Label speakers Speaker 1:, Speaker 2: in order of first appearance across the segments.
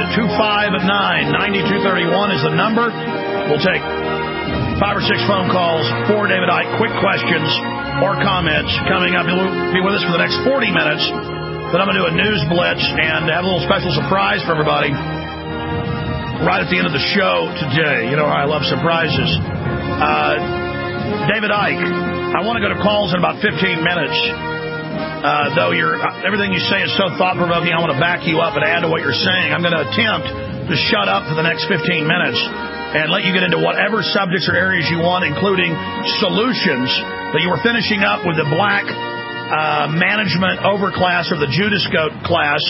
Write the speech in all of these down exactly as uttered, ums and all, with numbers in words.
Speaker 1: two five nine, nine two three one is the number. We'll take five or six phone calls for David Icke. Quick questions or comments coming up. He'll be with us for the next forty minutes. Then I'm going to do a news blitz and have a little special surprise for everybody right at the end of the show today. You know, I love surprises. Uh, David Icke, I want to go to calls in about fifteen minutes. Uh, though you're, everything you say is so thought-provoking, I want to back you up and add to what you're saying. I'm going to attempt to shut up for the next fifteen minutes and let you get into whatever subjects or areas you want, including solutions that you were finishing up with the black Uh, management overclass or the Judas Goat class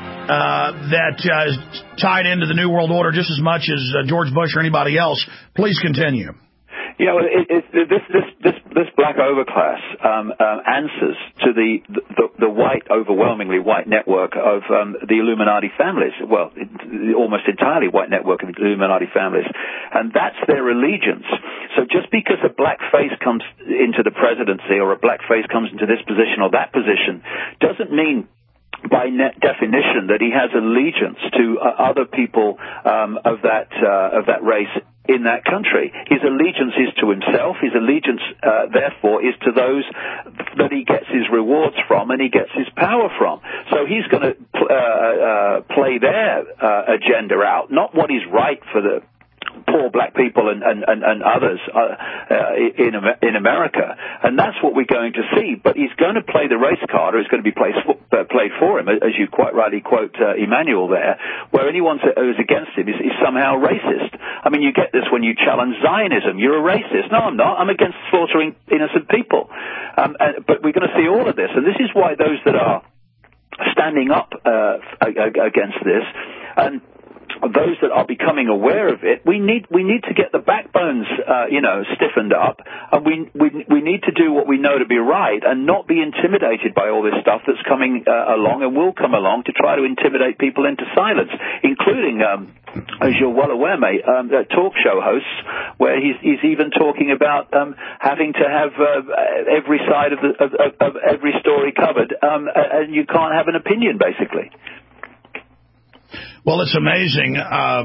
Speaker 1: uh, that uh, is tied into the New World Order just as much as uh, George Bush or anybody else. Please continue.
Speaker 2: You know, it, it, this this this this black overclass um, um, answers to the, the the white, overwhelmingly white network of um, the Illuminati families. Well, it, almost entirely white network of the Illuminati families, and that's their allegiance. So just because a black face comes into the presidency or a black face comes into this position or that position doesn't mean by net definition that he has allegiance to uh, other people um, of that uh, of that race in that country. His allegiance is to himself. His allegiance, uh, therefore, is to those that he gets his rewards from and he gets his power from. So he's going to pl- uh, uh, play their uh, agenda out, not what is right for the poor black people and, and, and, and others uh, uh, in in America. And that's what we're going to see. But he's going to play the race card, or it's going to be played for, uh, played for him, as you quite rightly quote uh, Emmanuel there, where anyone who's against him is, is somehow racist. I mean, you get this when you challenge Zionism. You're a racist. No, I'm not. I'm against slaughtering innocent people. Um, and, but we're going to see all of this. And this is why those that are standing up uh, against this, and those that are becoming aware of it, we need we need to get the backbones, uh, you know, stiffened up, and we we we need to do what we know to be right, and not be intimidated by all this stuff that's coming uh, along and will come along to try to intimidate people into silence, including, um, as you're well aware, mate, um, uh, talk show hosts, where he's he's even talking about um, having to have uh, every side of, the, of, of, of every story covered, um, and you can't have an opinion, basically.
Speaker 1: Well, it's amazing. Uh,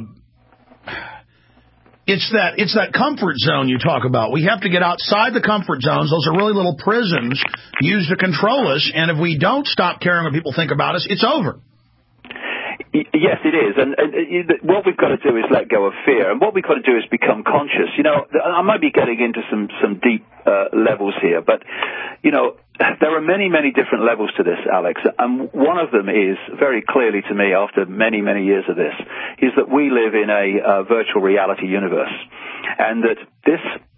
Speaker 1: it's that it's that comfort zone you talk about. We have to get outside the comfort zones. Those are really little prisons used to control us. And if we don't stop caring what people think about us, it's over.
Speaker 2: Yes, it is. And, and, and what we've got to do is let go of fear. And what we've got to do is become conscious. You know, I might be getting into some, some deep uh, levels here, but, you know, there are many, many different levels to this, Alex. And one of them is, very clearly to me, after many, many years of this, is that we live in a uh, virtual reality universe. And that this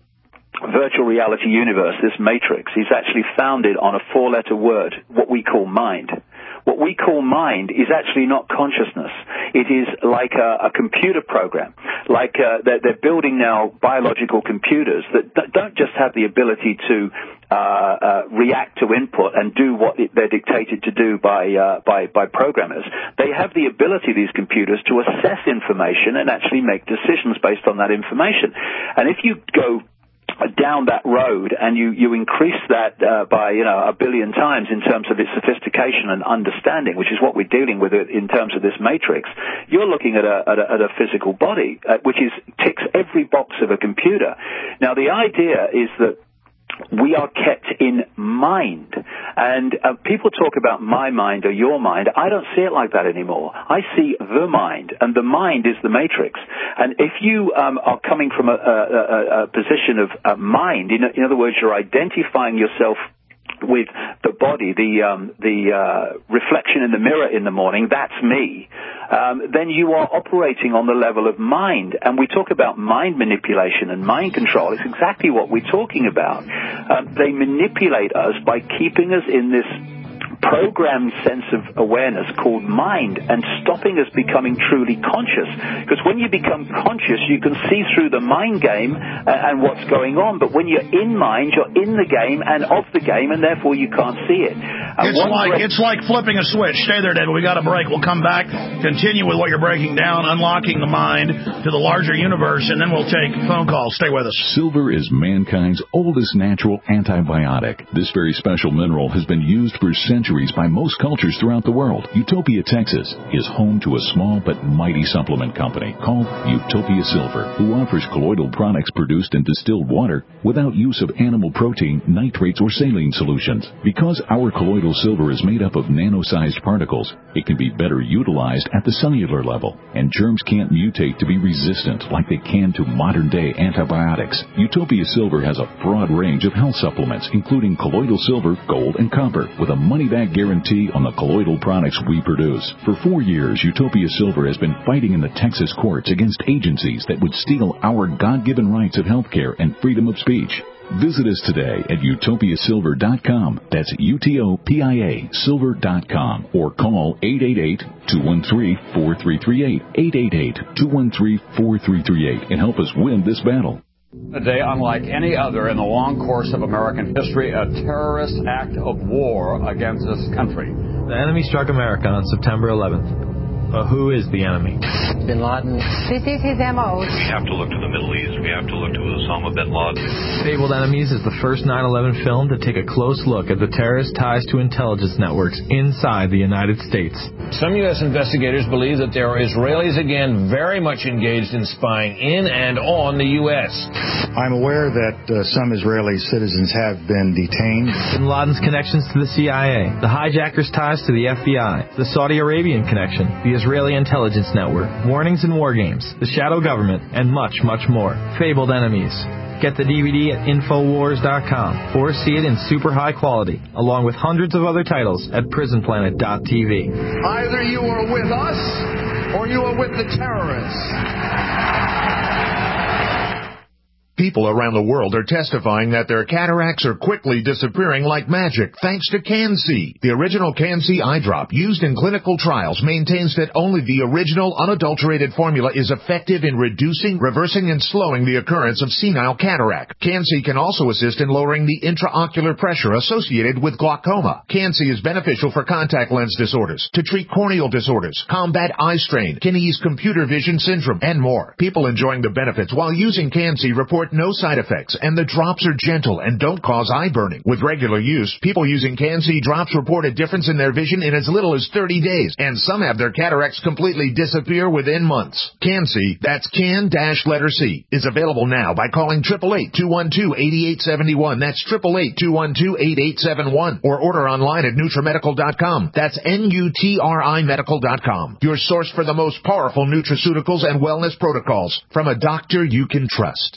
Speaker 2: virtual reality universe, this matrix, is actually founded on a four-letter word, what we call mind. What we call mind is actually not consciousness. It is like a, a computer program. Like uh, they're, they're building now biological computers that, that don't just have the ability to uh, uh, react to input and do what it, they're dictated to do by, uh, by by programmers. They have the ability, these computers, to assess information and actually make decisions based on that information. And if you go down that road and you, you increase that uh, by, you know, a billion times in terms of its sophistication and understanding, which is what we're dealing with in terms of this matrix, you're looking at a, at a, at a physical body, uh, which is ticks every box of a computer. Now, the idea is that we are kept in mind. And uh, people talk about my mind or your mind. I don't see it like that anymore. I see the mind, and the mind is the matrix. And if you um, are coming from a, a, a, a position of uh, mind, in, in other words, you're identifying yourself with the body, the um, the uh, reflection in the mirror in the morning, that's me, um, then you are operating on the level of mind. And we talk about mind manipulation and mind control. It's exactly what we're talking about. Um, they manipulate us by keeping us in this programmed sense of awareness called mind and stopping us becoming truly conscious. Because when you become conscious, you can see through the mind game uh, and what's going on. But when you're in mind, you're in the game and of the game, and therefore you can't see it. And
Speaker 1: it's like break- it's like flipping a switch. Stay there, David. We got a break. We'll come back, continue with what you're breaking down, unlocking the mind to the larger universe, and then we'll take phone calls. Stay with us.
Speaker 3: Silver is mankind's oldest natural antibiotic. This very special mineral has been used for centuries centuries by most cultures throughout the world, Utopia, Texas is home to a small but mighty supplement company called Utopia Silver, who offers colloidal products produced in distilled water without use of animal protein, nitrates, or saline solutions. Because our colloidal silver is made up of nano-sized particles, it can be better utilized at the cellular level, and germs can't mutate to be resistant like they can to modern-day antibiotics. Utopia Silver has a broad range of health supplements, including colloidal silver, gold, and copper, with a money-back guarantee on the colloidal products we produce. For four years, Utopia Silver has been fighting in the Texas courts against agencies that would steal our God-given rights of health care and freedom of speech. Visit us today at utopia silver dot com. That's U T O P I A silver dot com. Or call eight eight eight, two one three, four three three eight, eight eight eight, two one three, four three three eight, and help us win this battle.
Speaker 4: A day unlike any other in the long course of American history, a terrorist act of war against this country.
Speaker 5: The enemy struck America on September eleventh. But who is the enemy?
Speaker 6: Bin Laden.
Speaker 7: This is his M O.
Speaker 8: We have to look to the Middle East. We have to look to Osama bin Laden.
Speaker 5: Fabled Enemies is the first nine eleven film to take a close look at the terrorist ties to intelligence networks inside the United States.
Speaker 9: Some U S investigators believe that there are Israelis again very much engaged in spying in and on the U S.
Speaker 10: I'm aware that uh, some Israeli citizens have been detained.
Speaker 5: Bin Laden's connections to the C I A, the hijackers' ties to the F B I, the Saudi Arabian connection, the Israeli intelligence network, warnings and war games, the shadow government, and much, much more. Fabled Enemies. Get the D V D at infowars dot com or see it in super high quality, along with hundreds of other titles at prison planet dot t v.
Speaker 11: Either you are with us or you are with the terrorists.
Speaker 12: People around the world are testifying that their cataracts are quickly disappearing like magic thanks to Can-C. The original Can-C eye drop used in clinical trials maintains that only the original unadulterated formula is effective in reducing, reversing, and slowing the occurrence of senile cataract. Can-C can also assist in lowering the intraocular pressure associated with glaucoma. Can-C is beneficial for contact lens disorders, to treat corneal disorders, combat eye strain, can ease computer vision syndrome, and more. People enjoying the benefits while using Can-C report no side effects, and the drops are gentle and don't cause eye burning. With regular use, people using Can-C drops report a difference in their vision in as little as thirty days, and some have their cataracts completely disappear within months. Can-C, that's can-letter C, is available now by calling eight eight eight, two one two, eight eight seven one. That's eight eight eight, two one two, eight eight seven one. Or order online at nutramedical dot com. That's N U T R I medical dot com. Your source for the most powerful nutraceuticals and wellness protocols from a doctor you can trust.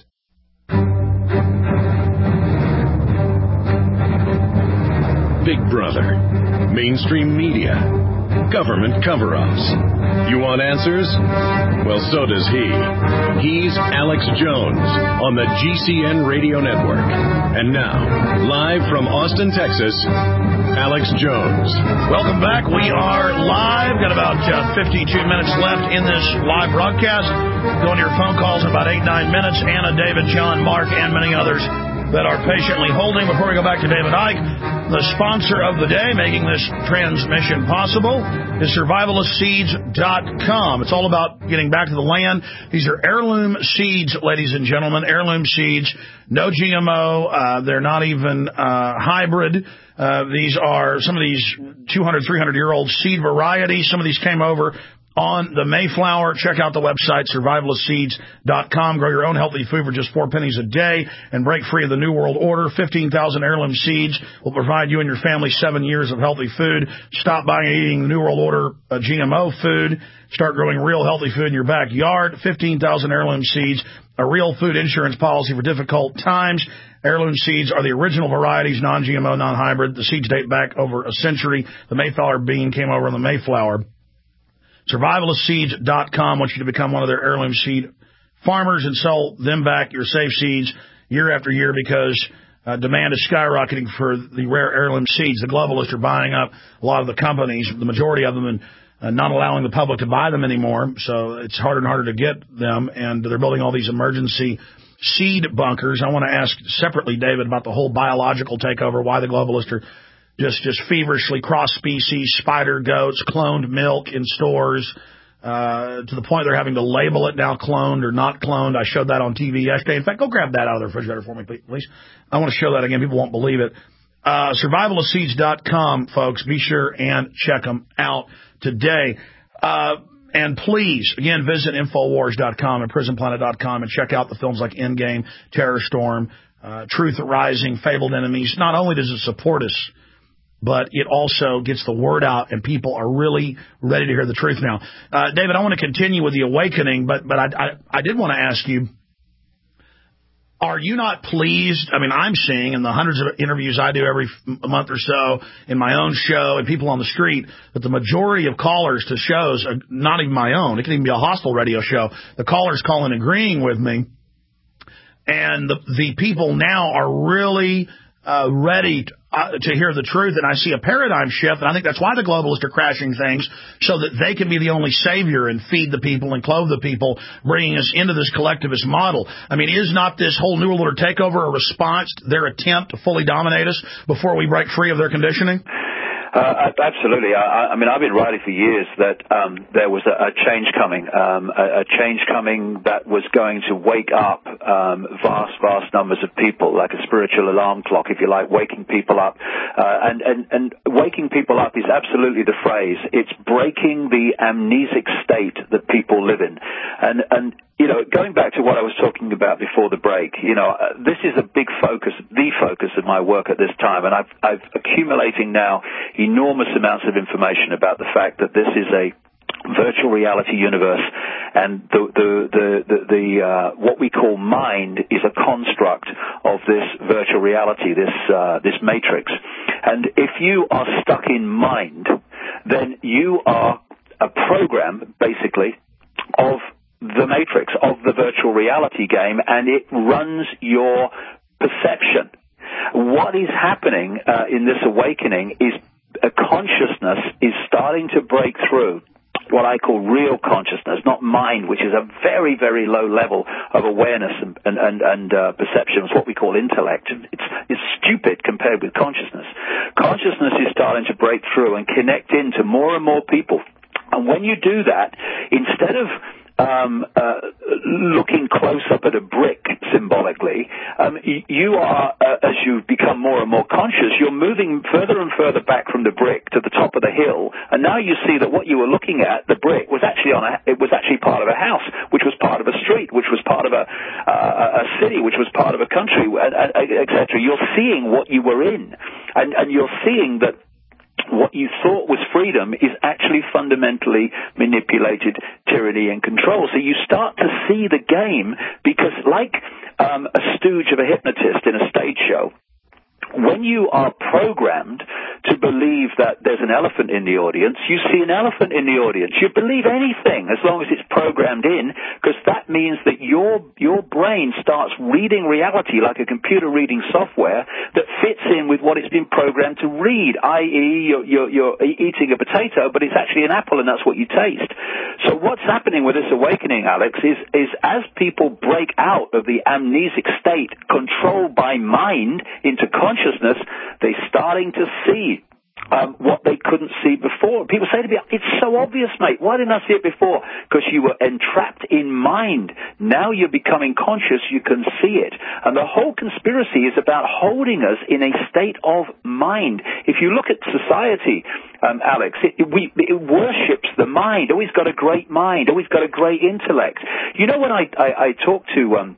Speaker 13: Big Brother, mainstream media, government cover-ups. You want answers? Well, so does he. He's Alex Jones on the G C N Radio Network. And now, live from Austin, Texas, Alex Jones.
Speaker 1: Welcome back. We are live. Got about uh, fifty-two minutes left in this live broadcast. Go on your phone calls in about eight, nine minutes. Anna, David, John, Mark, and many others that are patiently holding. Before we go back to David Icke, the sponsor of the day making this transmission possible is survivalist seeds dot com. It's all about getting back to the land. These are heirloom seeds, ladies and gentlemen, heirloom seeds, no G M O. Uh, they're not even uh, hybrid. Uh, these are some of these two hundred, three hundred year old seed varieties. Some of these came over on the Mayflower. Check out the website, survivalist seeds dot com. Grow your own healthy food for just four pennies a day and break free of the New World Order. fifteen thousand heirloom seeds will provide you and your family seven years of healthy food. Stop buying and eating the New World Order uh, G M O food. Start growing real healthy food in your backyard. fifteen thousand heirloom seeds, a real food insurance policy for difficult times. Heirloom seeds are the original varieties, non-G M O, non-hybrid. The seeds date back over a century. The Mayflower bean came over on the Mayflower. survivalist seeds dot com wants you to become one of their heirloom seed farmers and sell them back your safe seeds year after year because uh, demand is skyrocketing for the rare heirloom seeds. The globalists are buying up a lot of the companies, the majority of them, and uh, not allowing the public to buy them anymore. So it's harder and harder to get them, and they're building all these emergency seed bunkers. I want to ask separately, David, about the whole biological takeover, why the globalists are just just feverishly cross-species, spider goats, cloned milk in stores, uh, to the point they're having to label it now cloned or not cloned. I showed that on T V yesterday. In fact, go grab that out of the refrigerator for me, please. I want to show that again. People won't believe it. Uh, survival of seeds dot com, folks. Be sure and check them out today. Uh, and please, again, visit infowars dot com and prison planet dot com and check out the films like Endgame, Terror Storm, uh, Truth Rising, Fabled Enemies. Not only does it support us, but it also gets the word out, and people are really ready to hear the truth now. Uh, David, I want to continue with the awakening, but but I, I, I did want to ask you, are you not pleased? I mean, I'm seeing in the hundreds of interviews I do every f- month or so in my own show and people on the street that the majority of callers to shows, are not even my own, it can even be a hostile radio show, the callers call in agreeing with me, and the, the people now are really uh, ready to, uh, to hear the truth, and I see a paradigm shift, and I think that's why the globalists are crashing things, so that they can be the only savior and feed the people and clothe the people, bringing us into this collectivist model. I mean, is not this whole New World Order takeover a response to their attempt to fully dominate us before we break free of their conditioning?
Speaker 2: Uh, absolutely. I, I mean, I've been writing for years that um, there was a, a change coming, um, a, a change coming that was going to wake up um, vast, vast numbers of people, like a spiritual alarm clock, if you like, waking people up. Uh, and, and, and waking people up is absolutely the phrase. It's breaking the amnesic state that people live in. And, and you know, going back to what I was talking about before the break, you know, uh, this is a big focus, the focus of my work at this time, and I've, I've accumulating now enormous amounts of information about the fact that this is a virtual reality universe, and the the the the, the uh, what we call mind is a construct of this virtual reality, this uh, this matrix. And if you are stuck in mind, then you are a program, basically, of the matrix, of the virtual reality game, and it runs your perception. What is happening uh, in this awakening is a consciousness is starting to break through what I call real consciousness, not mind, which is a very, very low level of awareness and, and, and, and uh, perception. It's what we call intellect. It's, it's stupid compared with consciousness. Consciousness is starting to break through and connect into more and more people. And when you do that, instead of Um, uh, looking close up at a brick symbolically, um, you are, uh, as you become more and more conscious, you're moving further and further back from the brick to the top of the hill, and now you see that what you were looking at, the brick, was actually on a, it was actually part of a house, which was part of a street, which was part of a, uh, a city, which was part of a country, et cetera. You're seeing what you were in, and, and you're seeing that what you thought was freedom is actually fundamentally manipulated tyranny and control. So you start to see the game, because like um, a stooge of a hypnotist in a stage show, when you are programmed to believe that there's an elephant in the audience, you see an elephant in the audience. You believe anything as long as it's programmed in, because that means that your your brain starts reading reality like a computer reading software that fits in with what it's been programmed to read, that is you're, you're, you're eating a potato, but it's actually an apple, and that's what you taste. So what's happening with this awakening, Alex, is, is as people break out of the amnesic state controlled by mind into consciousness, they're starting to see um, what they couldn't see before. People say to me, it's so obvious, mate. Why didn't I see it before? Because you were entrapped in mind. Now you're becoming conscious, you can see it. And the whole conspiracy is about holding us in a state of mind. If you look at society, um, Alex, it, we, it worships the mind. Always got a great mind, always got a great intellect. You know, when I, I, I talk to um,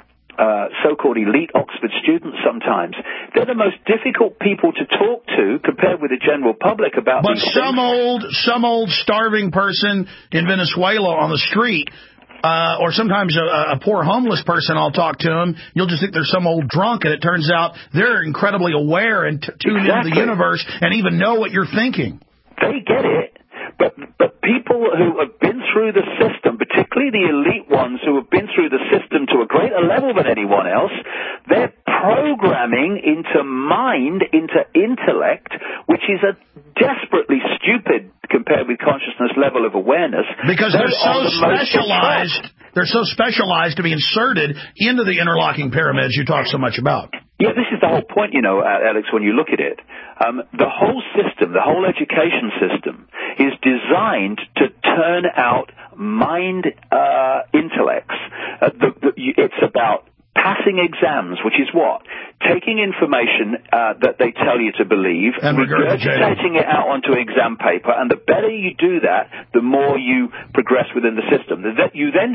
Speaker 2: Uh, so-called elite Oxford students sometimes, they're the most difficult people to talk to compared with the general public about
Speaker 1: but
Speaker 2: these
Speaker 1: some
Speaker 2: things.
Speaker 1: old some old starving person in Venezuela on the street, uh, or sometimes a, a poor homeless person, I'll talk to them, you'll just think they're some old drunk, and it turns out they're incredibly aware and t- tuned
Speaker 2: Exactly.
Speaker 1: into the universe and even know what you're thinking.
Speaker 2: They get it. But, but people who have been through the system, particularly the elite ones who have been through the system to a greater level than anyone else, they're programming into mind, into intellect, which is a desperately stupid, compared with consciousness, level of awareness.
Speaker 1: Because they're, they're so the specialized, they're so specialized to be inserted into the interlocking pyramids you talk so much about.
Speaker 2: Yeah, this is the whole point, you know, Alex, when you look at it. Um, the whole system, the whole education system is designed to turn out mind uh, intellects. Uh, the, the, it's about passing exams, which is what? Taking information uh, that they tell you to believe,
Speaker 1: and
Speaker 2: regurgitating it out onto exam paper, and the better you do that, the more you progress within the system. That you then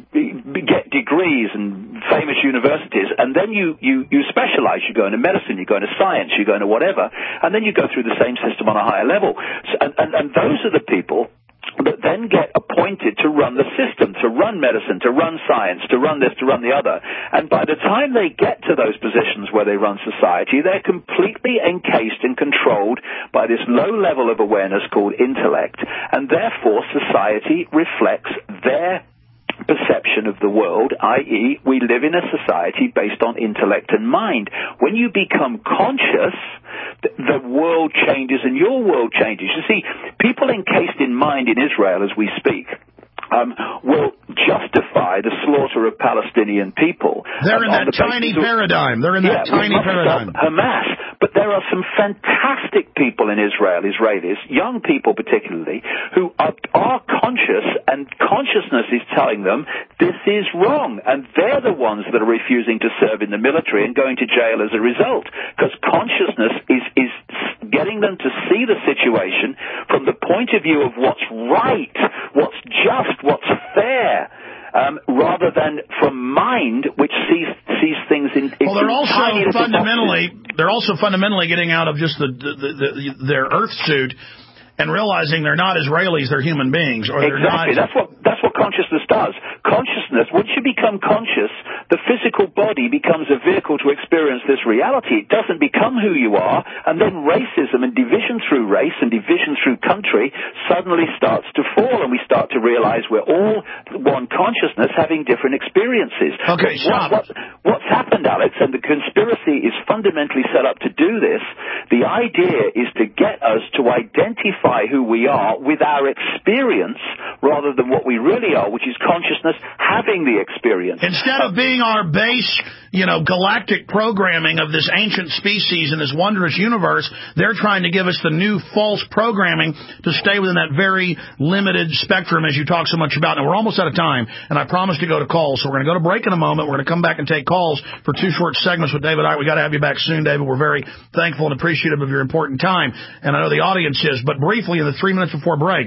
Speaker 2: get degrees and famous universities, and then you, you, you specialize. You go into medicine, you go into science, you go into whatever, and then you go through the same system on a higher level. So, and, and, and those are the people that then get appointed to run the system, to run medicine, to run science, to run this, to run the other. And by the time they get to those positions where they run society, they're completely encased and controlled by this low level of awareness called intellect. And therefore, society reflects their perception of the world, that is, we live in a society based on intellect and mind. When you become conscious, the world changes and your world changes. You see, people encased in mind in Israel as we speak um, will justify the slaughter of Palestinian people.
Speaker 1: They're in that tiny paradigm. They're in that tiny paradigm.
Speaker 2: Hamas. But there are some fantastic people in Israel, Israelis, young people particularly, who are, are conscious, and consciousness is telling them this is wrong. And they're the ones that are refusing to serve in the military and going to jail as a result. Because consciousness is, is getting them to see the situation from the point of view of what's right, what's just, what's fair. Um, rather than from mind, which sees sees things in. in
Speaker 1: well, they're
Speaker 2: in
Speaker 1: also fundamentally they're also fundamentally getting out of just the, the, the, the their Earth suit and realizing they're not Israelis, they're human beings, or they're
Speaker 2: exactly.
Speaker 1: not.
Speaker 2: That's what that's what consciousness does. Consciousness. Once you become conscious, the physical body becomes a vehicle to experience this reality. It doesn't become who you are, and then racism and division through race and division through country suddenly starts to fall, and we start to realize we're all one consciousness having different experiences.
Speaker 1: Okay, stop.
Speaker 2: What, what, what's happened, Alex, and the conspiracy is fundamentally set up to do this. The idea is to get us to identify who we are with our experience rather than what we really are, which is consciousness having the experience.
Speaker 1: Instead of being our base, you know, galactic programming of this ancient species in this wondrous universe, they're trying to give us the new false programming to stay within that very limited spectrum as you talk so much about. Now, we're almost out of time, and I promised to go to calls, so we're going to go to break in a moment. We're going to come back and take calls for two short segments with David Icke. We got to have you back soon, David. We're very thankful and appreciative of your important time, and I know the audience is. But briefly, in the three minutes before break,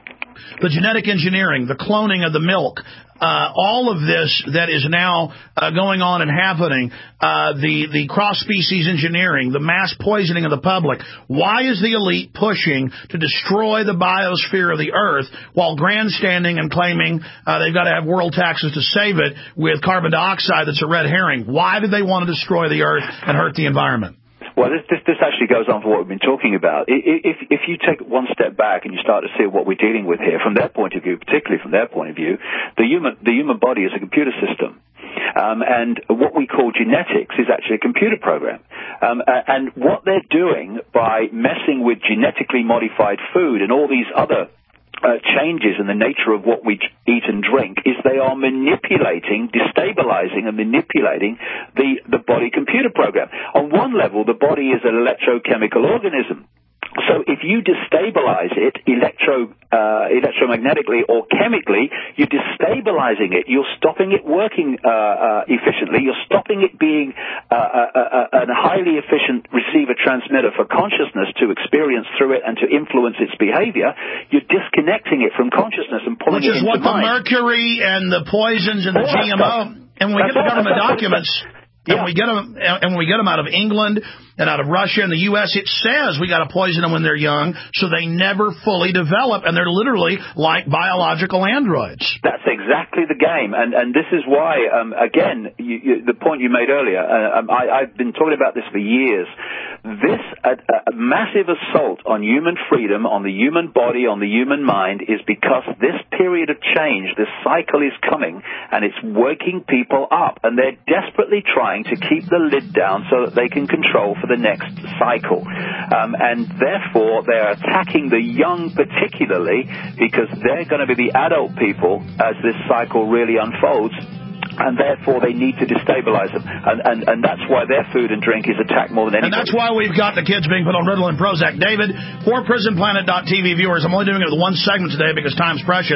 Speaker 1: the genetic engineering, the cloning of the milk, uh, all of this that is now uh, going on and happening, uh, the, the cross-species engineering, the mass poisoning of the public. Why is the elite pushing to destroy the biosphere of the Earth while grandstanding and claiming uh, they've got to have world taxes to save it with carbon dioxide that's a red herring? Why do they want to destroy the Earth and hurt the environment?
Speaker 2: Well, this, this, this actually goes on for what we've been talking about. If, if you take one step back and you start to see what we're dealing with here from their point of view, particularly from their point of view, the human, the human body is a computer system. Um, and what we call genetics is actually a computer program. Um, and what they're doing by messing with genetically modified food and all these other Uh, changes in the nature of what we eat and drink is they are manipulating, destabilizing and manipulating the, the body computer program. On one level, the body is an electrochemical organism. So if you destabilize it electro, uh, electromagnetically or chemically, you're destabilizing it. You're stopping it working uh, uh, efficiently. You're stopping it being uh, a, a, a highly efficient receiver-transmitter for consciousness to experience through it and to influence its behavior. You're disconnecting it from consciousness and pulling
Speaker 1: Which
Speaker 2: it into
Speaker 1: is what
Speaker 2: mind.
Speaker 1: the mercury and the poisons and the G M O. And when we get the government documents... And yeah. we get them, and when we get them out of England and out of Russia and the U S, it says we got to poison them when they're young, so they never fully develop, and they're literally like biological androids.
Speaker 2: That's exactly the game, and and this is why, um, again, you, you, the point you made earlier. Uh, um, I, I've been talking about this for years. This uh, uh, massive assault on human freedom, on the human body, on the human mind, is because this period of change, this cycle is coming, and it's waking people up, and they're desperately trying to keep the lid down so that they can control for the next cycle. Um, and therefore, they're attacking the young particularly because they're going to be the adult people as this cycle really unfolds. And therefore, they need to destabilize them. And, and, and that's why their food and drink is attacked more than anybody.
Speaker 1: And that's why we've got the kids being put on Ritalin Prozac. David, for prison planet dot t v viewers, I'm only doing it with one segment today because time's precious.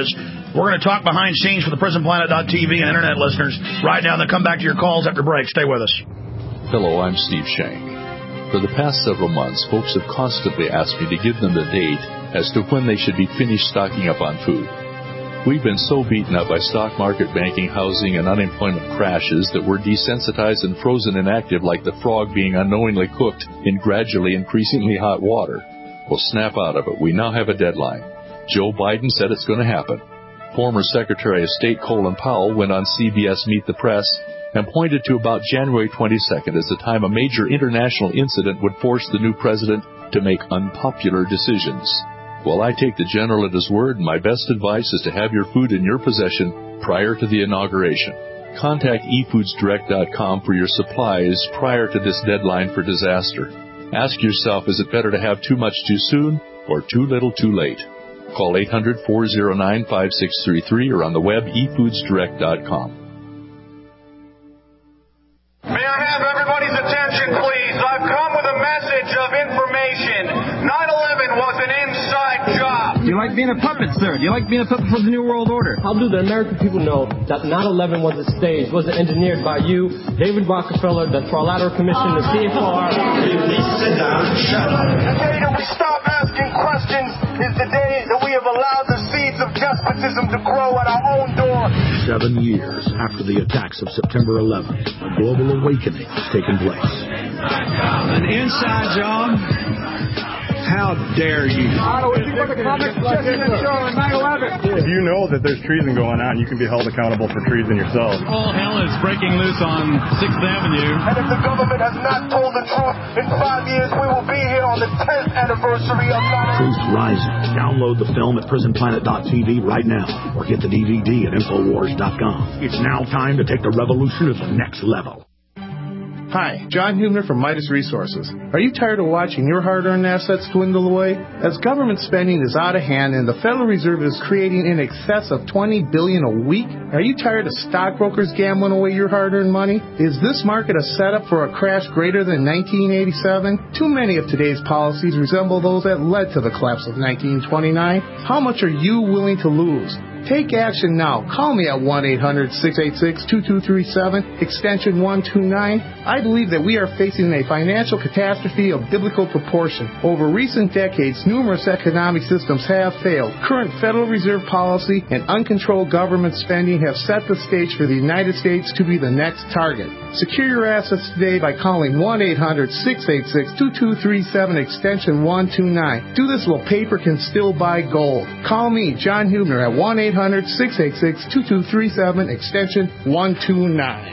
Speaker 1: We're going to talk behind scenes for the prison planet dot t v and internet listeners right now, and then come back to your calls after break. Stay with us.
Speaker 6: Hello, I'm Steve Shank. For the past several months, folks have constantly asked me to give them the date as to when they should be finished stocking up on food. We've been so beaten up by stock market, banking, housing, and unemployment crashes that we're desensitized and frozen inactive like the frog being unknowingly cooked in gradually increasingly hot water. Well, snap out of it. We now have a deadline. Joe Biden said it's going to happen. Former Secretary of State Colin Powell went on C B S Meet the Press and pointed to about January twenty-second as the time a major international incident would force the new president to make unpopular decisions. Well, I take the general at his word, and my best advice is to have your food in your possession prior to the inauguration. Contact e foods direct dot com for your supplies prior to this deadline for disaster. Ask yourself, is it better to have too much too soon or too little too late? Call eight hundred, four oh nine, five six three three or on the web e foods direct dot com.
Speaker 11: May I have everybody's attention, please? I've come with a message of information. nine eleven was an inside job.
Speaker 7: Do you like being a puppet, sir? Do you like being a puppet for the New World Order?
Speaker 14: How do the American people know that nine eleven was a stage, wasn't engineered by you, David Rockefeller, the Trilateral Commission, the C F R?
Speaker 11: Please sit down and shut up. The day that we stop asking questions is the day that we have allowed the seeds of despotism to grow at our own door.
Speaker 15: Seven years after the attacks of September eleventh, a global awakening has taken place.
Speaker 16: An inside job? How dare you?
Speaker 11: If
Speaker 17: you know that there's treason going on, you can be held accountable for treason yourself.
Speaker 16: All hell is breaking loose on sixth Avenue.
Speaker 11: And if the government has not told the truth, in five years we will be here on the tenth anniversary of nine eleven.
Speaker 15: Truth Rising. Download the film at prison planet dot t v right now, or get the D V D at infowars dot com. It's now time to take the revolution to the next level.
Speaker 18: Hi, John Hubner from Midas Resources. Are you tired of watching your hard-earned assets dwindle away? As government spending is out of hand and the Federal Reserve is creating in excess of twenty billion dollars a week, are you tired of stockbrokers gambling away your hard-earned money? Is this market a setup for a crash greater than nineteen eighty-seven? Too many of today's policies resemble those that led to the collapse of nineteen twenty-nine. How much are you willing to lose? Take action now. Call me at one eight hundred, six eight six, two two three seven, extension one two nine. I believe that we are facing a financial catastrophe of biblical proportion. Over recent decades, numerous economic systems have failed. Current Federal Reserve policy and uncontrolled government spending have set the stage for the United States to be the next target. Secure your assets today by calling one eight hundred, six eight six, two two three seven, extension one two nine. Do this while paper can still buy gold. Call me, John Hubner, at one eight hundred, six eight six, two two three seven, extension one two nine.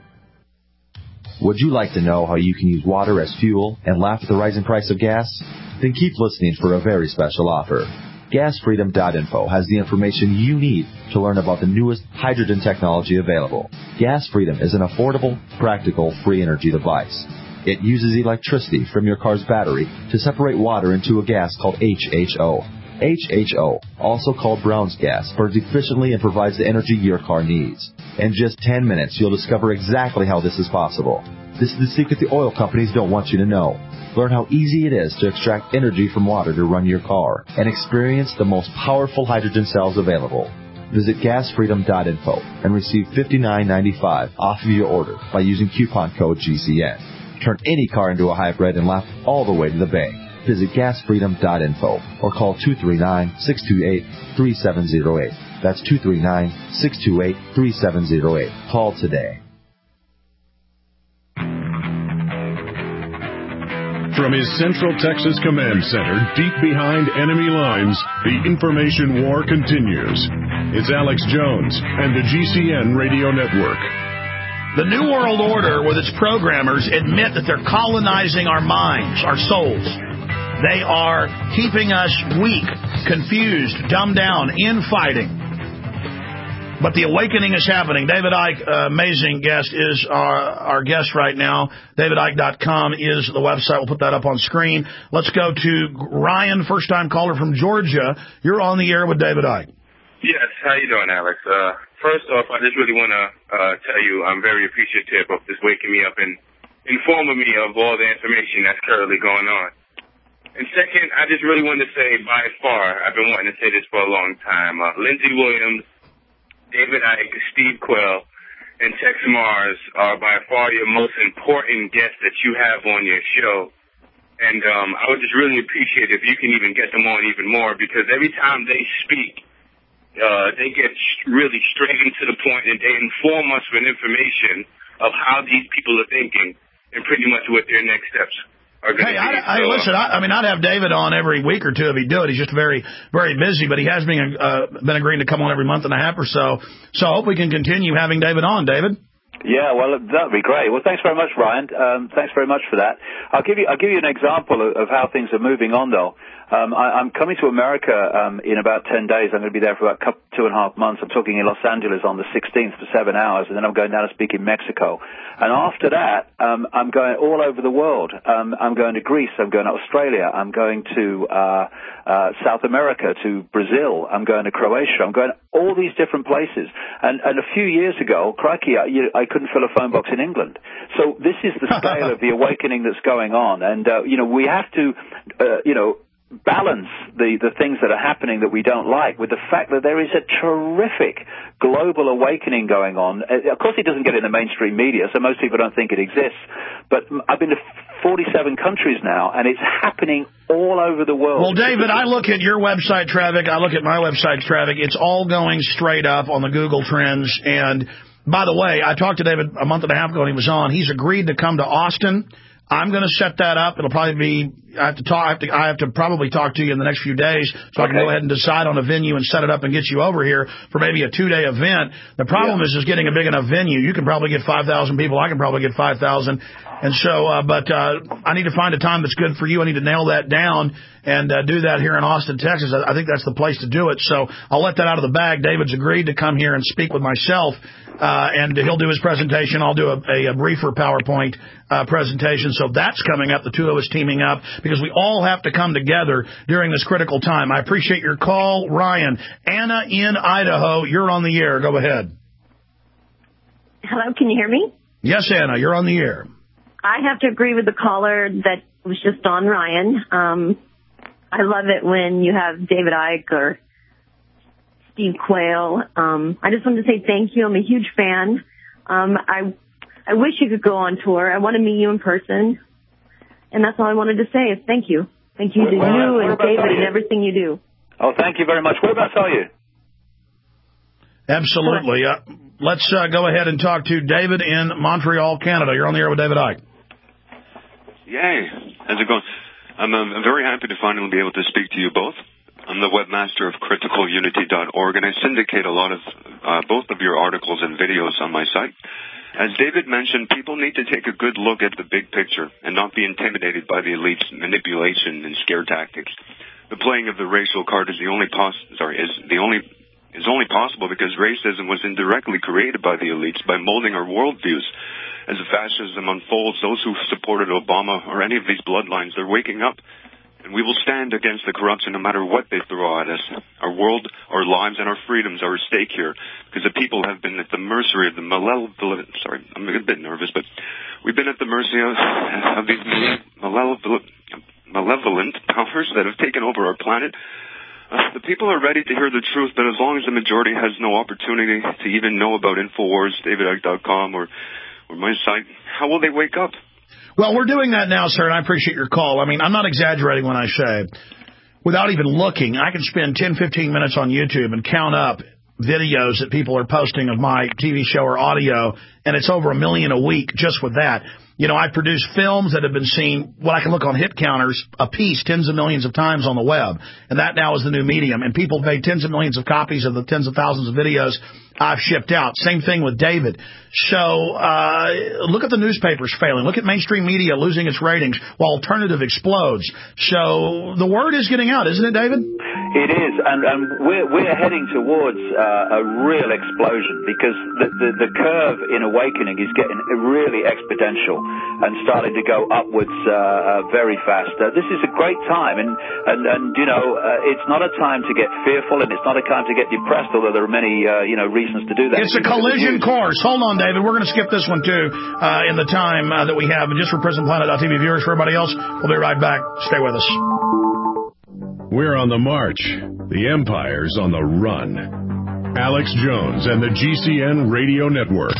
Speaker 19: Would you like to know how you can use water as fuel and laugh at the rising price of gas? Then keep listening for a very special offer. gas freedom dot info has the information you need to learn about the newest hydrogen technology available. Gas Freedom is an affordable, practical, free energy device. It uses electricity from your car's battery to separate water into a gas called H H O. H H O, also called Brown's gas, burns efficiently and provides the energy your car needs. In just ten minutes, you'll discover exactly how this is possible. This is the secret the oil companies don't want you to know. Learn how easy it is to extract energy from water to run your car and experience the most powerful hydrogen cells available. Visit gas freedom dot info and receive fifty-nine ninety-five off of your order by using coupon code G C N. Turn any car into a hybrid and laugh all the way to the bank. Visit gas freedom dot info or call two three nine, six two eight, three seven zero eight. That's two three nine, six two eight, three seven zero eight. Call today.
Speaker 13: From his Central Texas Command Center, deep behind enemy lines, the information war continues. It's Alex Jones and the G C N Radio Network.
Speaker 1: The New World Order, with its programmers, admit that they're colonizing our minds, our souls. They are keeping us weak, confused, dumbed down, infighting. But the awakening is happening. David Icke, uh, amazing guest, is our, our guest right now. david icke dot com is the website. We'll put that up on screen. Let's go to Ryan, first-time caller from Georgia. You're on the air with David Icke.
Speaker 20: Yes, how you doing, Alex? Uh, first off, I just really want to uh, tell you I'm very appreciative of just waking me up and informing me of all the information that's currently going on. And second, I just really wanted to say, by far, I've been wanting to say this for a long time, uh, Lindsey Williams, David Icke, Steve Quayle, and Tex Mars are by far your most important guests that you have on your show. And um, I would just really appreciate if you can even get them on even more, because every time they speak, uh, they get really straight into the point, and they inform us with information of how these people are thinking and pretty much what their next steps are going to
Speaker 1: hey,
Speaker 20: be.
Speaker 1: I, I, so, listen, I, I mean, I'd have David on every week or two if he'd do it. He's just very, very busy, but he has been uh, been agreeing to come on every month and a half or so. So I hope we can continue having David on. David?
Speaker 2: Yeah, well, that'd be great. Well, thanks very much, Ryan. Um, thanks very much for that. I'll give you, I'll give you an example of, of how things are moving on, though. Um, I, I'm coming to America um, in about ten days. I'm going to be there for about couple, two and a half months. I'm talking in Los Angeles on the sixteenth for seven hours, and then I'm going down to speak in Mexico. And after that, um, I'm going all over the world. Um, I'm going to Greece. I'm going to Australia. I'm going to uh, uh, South America, to Brazil. I'm going to Croatia. I'm going to all these different places. And, and a few years ago, crikey, I, you, I couldn't fill a phone box in England. So this is the scale of the awakening that's going on. And, uh, you know, we have to, uh, you know, balance the, the things that are happening that we don't like with the fact that there is a terrific global awakening going on. Uh, of course, it doesn't get in the mainstream media, so most people don't think it exists. But I've been to forty-seven countries now, and it's happening all over the world.
Speaker 1: Well, David, I look at your website traffic. I look at my website traffic. It's all going straight up on the Google Trends. And by the way, I talked to David a month and a half ago when he was on. He's agreed to come to Austin. I'm going to set that up. It'll probably be, I have to talk, I have to, I have to probably talk to you in the next few days so okay. I can go ahead and decide on a venue and set it up and get you over here for maybe a two-day event. The problem yeah. is, is getting a big enough venue. You can probably get five thousand people. I can probably get five thousand. And so, uh, but, uh, I need to find a time that's good for you. I need to nail that down and, uh, do that here in Austin, Texas. I, I think that's the place to do it. So I'll let that out of the bag. David's agreed to come here and speak with myself. Uh, and he'll do his presentation. I'll do a, a, a briefer PowerPoint, uh, presentation. So that's coming up, the two of us teaming up, because we all have to come together during this critical time. I appreciate your call, Ryan. Anna in Idaho, you're on the air. Go ahead.
Speaker 21: Hello, can you hear me?
Speaker 1: Yes, Anna, you're on the air.
Speaker 21: I have to agree with the caller that was just on, Ryan. Um, I love it when you have David Icke or Steve Quayle. Um, I just wanted to say thank you. I'm a huge fan. Um, I I wish you could go on tour. I want to meet you in person. And that's all I wanted to say is thank you. Thank you to you and David and everything you do.
Speaker 2: Oh, thank you very much. Whereabouts are you?
Speaker 1: Absolutely. Uh, let's uh, go ahead and talk to David in Montreal, Canada. You're on the air with David Icke.
Speaker 22: Yay. How's it going? I'm, uh, I'm very happy to finally be able to speak to you both. I'm the webmaster of critical unity dot org, and I syndicate a lot of uh, both of your articles and videos on my site. As David mentioned, people need to take a good look at the big picture and not be intimidated by the elite's manipulation and scare tactics. The playing of the racial card is the only pos- sorry is the only is only possible because racism was indirectly created by the elites by molding our worldviews. As fascism unfolds, those who supported Obama or any of these bloodlines, they're waking up. And we will stand against the corruption no matter what they throw at us. Our world, our lives, and our freedoms are at stake here because the people have been at the mercy of the malevolent, sorry, I'm a bit nervous, but we've been at the mercy of, of these malevolent, malevolent powers that have taken over our planet. Uh, the people are ready to hear the truth, but as long as the majority has no opportunity to even know about InfoWars, David Icke dot com, or, or my site, how will they wake up?
Speaker 1: Well, we're doing that now, sir, and I appreciate your call. I mean, I'm not exaggerating when I say, without even looking, I can spend ten, fifteen minutes on YouTube and count up videos that people are posting of my T V show or audio, and it's over a million a week just with that. You know, I produce films that have been seen, what I can look on hit counters, a piece, tens of millions of times on the web. And that now is the new medium. And people pay tens of millions of copies of the tens of thousands of videos I've shipped out. Same thing with David. So uh look at the newspapers failing. Look at mainstream media losing its ratings while alternative explodes. So the word is getting out, isn't it, David?
Speaker 2: It is, and, and we're, we're heading towards uh, a real explosion because the, the, the curve in awakening is getting really exponential and starting to go upwards uh, uh, very fast. Uh, this is a great time, and, and, and you know, uh, it's not a time to get fearful, and it's not a time to get depressed, although there are many, uh, you know, reasons to do that.
Speaker 1: It's a collision course. Hold on, David. We're going to skip this one, too, uh, in the time uh, that we have. And just for Prison Planet dot T V viewers, for everybody else, we'll be right back. Stay with us.
Speaker 13: We're on the march. The empire's on the run. Alex Jones and the G C N Radio Network.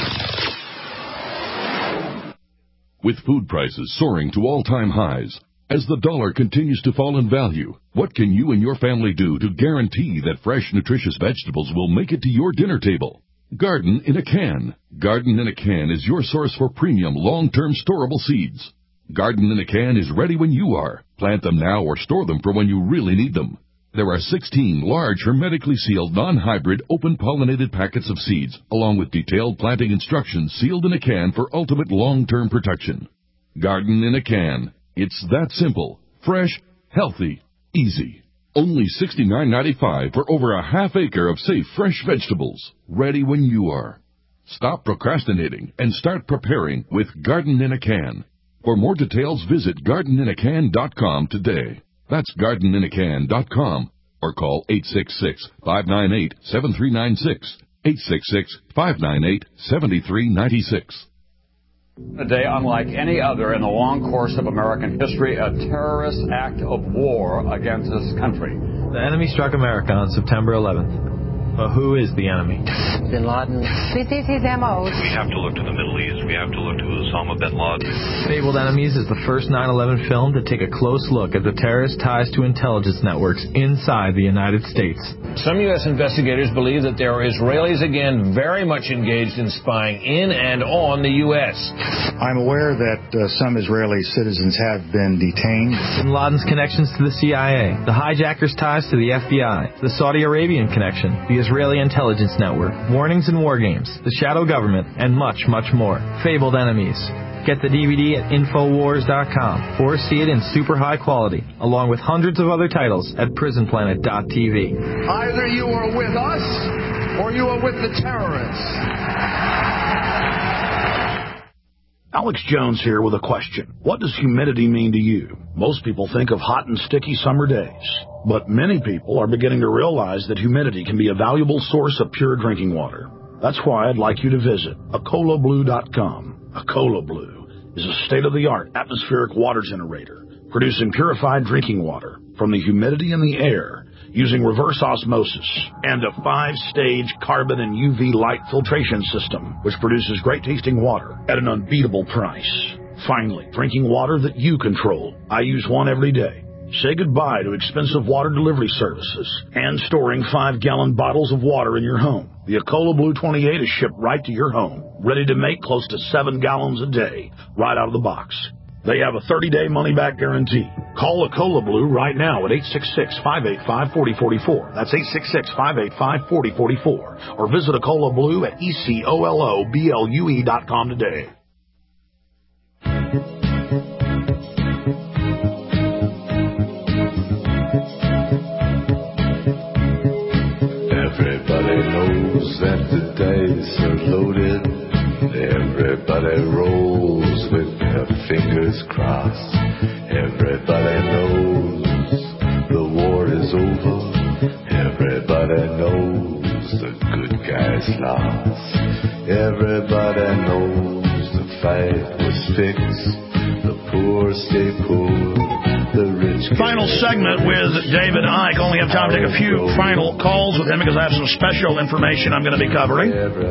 Speaker 3: With food prices soaring to all-time highs, as the dollar continues to fall in value, what can you and your family do to guarantee that fresh, nutritious vegetables will make it to your dinner table? Garden in a Can. Garden in a Can is your source for premium, long-term storable seeds. Garden in a Can is ready when you are. Plant them now or store them for when you really need them. There are sixteen large, hermetically sealed, non-hybrid, open-pollinated packets of seeds, along with detailed planting instructions sealed in a can for ultimate long-term protection. Garden in a Can. It's that simple, fresh, healthy, easy. Only sixty-nine ninety-five for over a half acre of safe, fresh vegetables, ready when you are. Stop procrastinating and start preparing with Garden in a Can. For more details, visit garden in a can dot com today. That's garden in a can dot com or call eight six six, five nine eight, seven three nine six, eight six six, five nine eight, seven three nine six.
Speaker 4: A day unlike any other in the long course of American history, a terrorist act of war against this country.
Speaker 5: The enemy struck America on September eleventh. But who is the enemy?
Speaker 23: Bin Laden. This is his M O.
Speaker 8: We have to look to the Middle East. We have to look to Osama bin Laden.
Speaker 5: Fabled Enemies is the first nine eleven film to take a close look at the terrorist ties to intelligence networks inside the United States.
Speaker 9: Some U S investigators believe that there are Israelis again very much engaged in spying in and on the U S.
Speaker 10: I'm aware that uh, some Israeli citizens have been detained.
Speaker 5: Bin Laden's connections to the C I A, the hijackers' ties to the F B I, the Saudi Arabian connection, the Israeli intelligence network, warnings and war games, the shadow government, and much, much more. Fabled Enemies. Get the D V D at infowars dot com or see it in super high quality, along with hundreds of other titles at prison planet dot t v.
Speaker 11: Either you are with us or you are with the terrorists.
Speaker 15: Alex Jones here with a question. What does humidity mean to you? Most people think of hot and sticky summer days, but many people are beginning to realize that humidity can be a valuable source of pure drinking water. That's why I'd like you to visit acola blue dot com. Acola Blue is a state-of-the-art atmospheric water generator producing purified drinking water from the humidity in the air using reverse osmosis and a five-stage carbon and U V light filtration system, which produces great-tasting water at an unbeatable price. Finally, drinking water that you control. I use one every day. Say goodbye to expensive water delivery services and storing five-gallon bottles of water in your home. The Acola Blue twenty-eight is shipped right to your home, ready to make close to seven gallons a day, right out of the box. They have a thirty-day money-back guarantee. Call Acola Blue right now at eight six six, five eight five, four zero four four. That's eight six six, five eight five, four zero four four. Or visit Acola Blue at E C O L O B L U E dot com today.
Speaker 24: Everybody knows that the dice are loaded. Everybody rolls with their fingers crossed. Everybody knows the war is over. Everybody knows the good guys lost. Everybody knows the fight was fixed. The poor stay poor.
Speaker 1: Final segment with David Icke. Only have time to take a few final calls with him because I have some special information I'm going to be covering.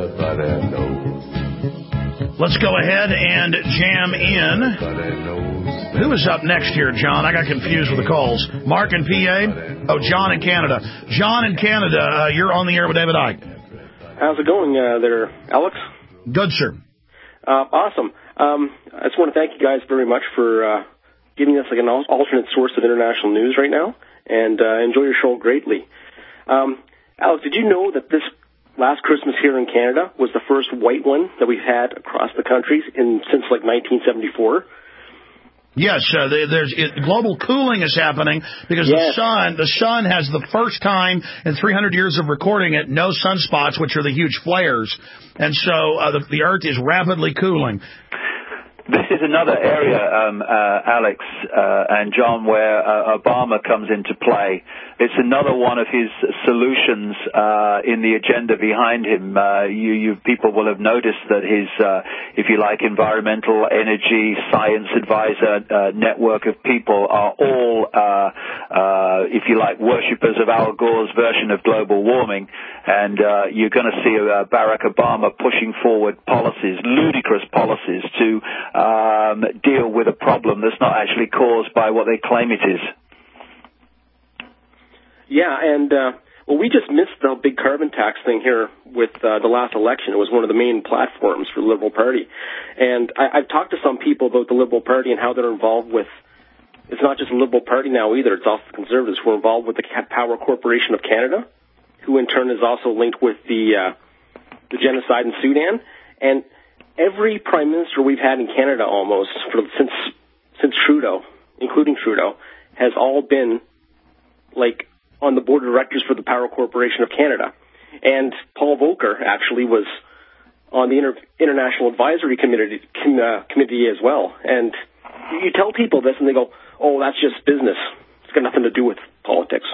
Speaker 1: Let's go ahead and jam in. Who is up next here, John? I got confused with the calls. Mark in P A? Oh, John in Canada. John in Canada, uh, you're on the air with David Icke.
Speaker 25: How's it going uh, there, Alex?
Speaker 1: Good, sir.
Speaker 25: Uh, awesome. Um, I just want to thank you guys very much for uh, giving us like an alternate source of international news right now, and uh, enjoy your show greatly. Um, Alex, did you know that this last Christmas here in Canada was the first white one that we've had across the country in, since like nineteen seventy-four?
Speaker 1: Yes, uh, there's it, global cooling is happening because yes. the sun the sun has the first time in three hundred years of recording it no sunspots, which are the huge flares, and so uh, the, the Earth is rapidly cooling.
Speaker 2: This is another area, um, uh, Alex uh, and John, where uh, Obama comes into play. It's another one of his solutions uh, in the agenda behind him. Uh, you, you people will have noticed that his, uh, if you like, environmental, energy, science advisor uh, network of people are all, uh, uh, if you like, worshippers of Al Gore's version of global warming. And uh, you're going to see uh, Barack Obama pushing forward policies, ludicrous policies, to um, deal with a problem that's not actually caused by what they claim it is.
Speaker 25: Yeah, and uh, well, we just missed the big carbon tax thing here with uh, the last election. It was one of the main platforms for the Liberal Party. And I, I've talked to some people about the Liberal Party and how they're involved with, it's not just the Liberal Party now either, it's also the Conservatives who are involved with the Power Corporation of Canada, who in turn is also linked with the uh, the genocide in Sudan. And every prime minister we've had in Canada almost for, since since Trudeau, including Trudeau, has all been like on the board of directors for the Power Corporation of Canada. And Paul Volcker actually was on the Inter- International Advisory Committee, com- uh, committee as well. And you tell people this and they go, oh, that's just business. It's got nothing to do with politics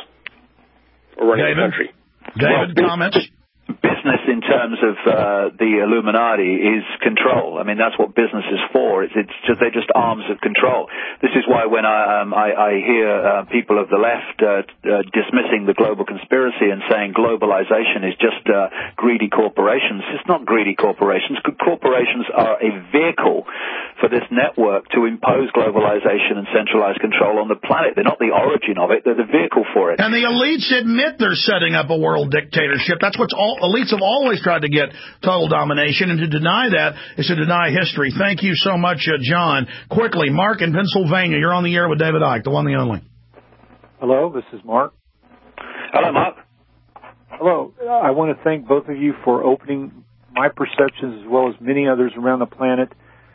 Speaker 25: or running
Speaker 1: David?
Speaker 25: the country.
Speaker 1: David, well, comments?
Speaker 2: Business in terms of uh, the Illuminati is control. I mean, that's what business is for. It's, it's just, they're just arms of control. This is why when I, um, I, I hear uh, people of the left uh, uh, dismissing the global conspiracy and saying globalization is just uh, greedy corporations, it's not greedy corporations. Corporations are a vehicle for this network to impose globalization and centralized control on the planet. They're not the origin of it. They're the vehicle for it.
Speaker 1: And the elites admit they're setting up a world dictatorship. That's what's all elites have always tried to get total domination, and to deny that is to deny history. Thank you so much, uh, John. Quickly, Mark in Pennsylvania, you're on the air with David Icke, the one, the only.
Speaker 6: Hello, this is Mark.
Speaker 2: Hello, Mark.
Speaker 6: Hello. I want to thank both of you for opening my perceptions as well as many others around the planet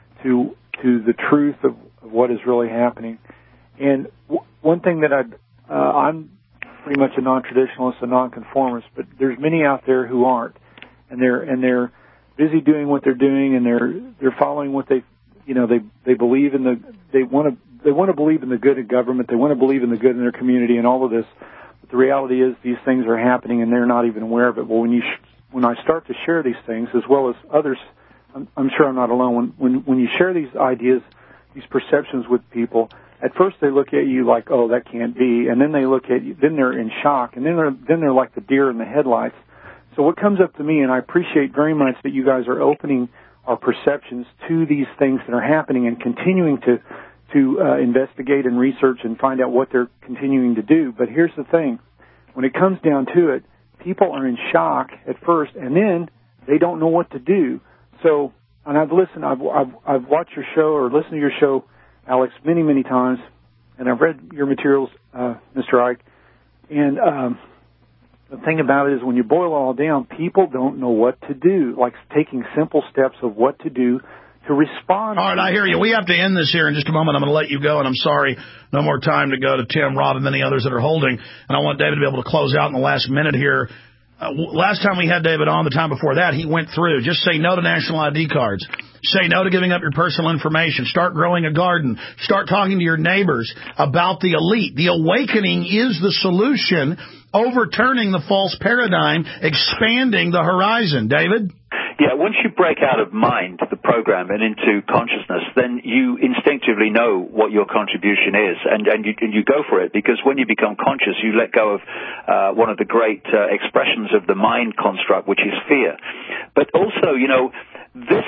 Speaker 6: to to the truth of, of what is really happening. And w- one thing that I'd, uh, I'm pretty much a non-traditionalist, a non-conformist, but there's many out there who aren't, and they're and they're busy doing what they're doing, and they're they're following what they, you know, they they believe in the they want to they want to believe in the good of government, they want to believe in the good in their community, and all of this. But the reality is these things are happening, and they're not even aware of it. Well, when you sh- when I start to share these things, as well as others, I'm, I'm sure I'm not alone. When when when you share these ideas, these perceptions with people, at first they look at you like, oh, that can't be, and then they look at you, then they're in shock, and then they're then they're like the deer in the headlights. So what comes up to me, and I appreciate very much that you guys are opening our perceptions to these things that are happening and continuing to to uh, investigate and research and find out what they're continuing to do. But here's the thing: when it comes down to it, people are in shock at first, and then they don't know what to do. So, and I've listened, I've I've, I've watched your show or listened to your show, Alex, many, many times, and I've read your materials, uh, Mister Icke, and um, the thing about it is when you boil it all down, people don't know what to do, like taking simple steps of what to do to respond.
Speaker 1: All right, I hear you. We have to end this here in just a moment. I'm going to let you go, and I'm sorry, no more time to go to Tim, Rob, and many others that are holding, and I want David to be able to close out in the last minute here. Uh, last time we had David on, the time before that, he went through, just say no to national I D cards. Say no to giving up your personal information. Start growing a garden. Start talking to your neighbors about the elite. The awakening is the solution, overturning the false paradigm, expanding the horizon. David?
Speaker 2: Yeah, once you break out of mind, the program, and into consciousness, then you instinctively know what your contribution is, and, and, you, and you go for it, because when you become conscious, you let go of uh, one of the great uh, expressions of the mind construct, which is fear. But also, you know, this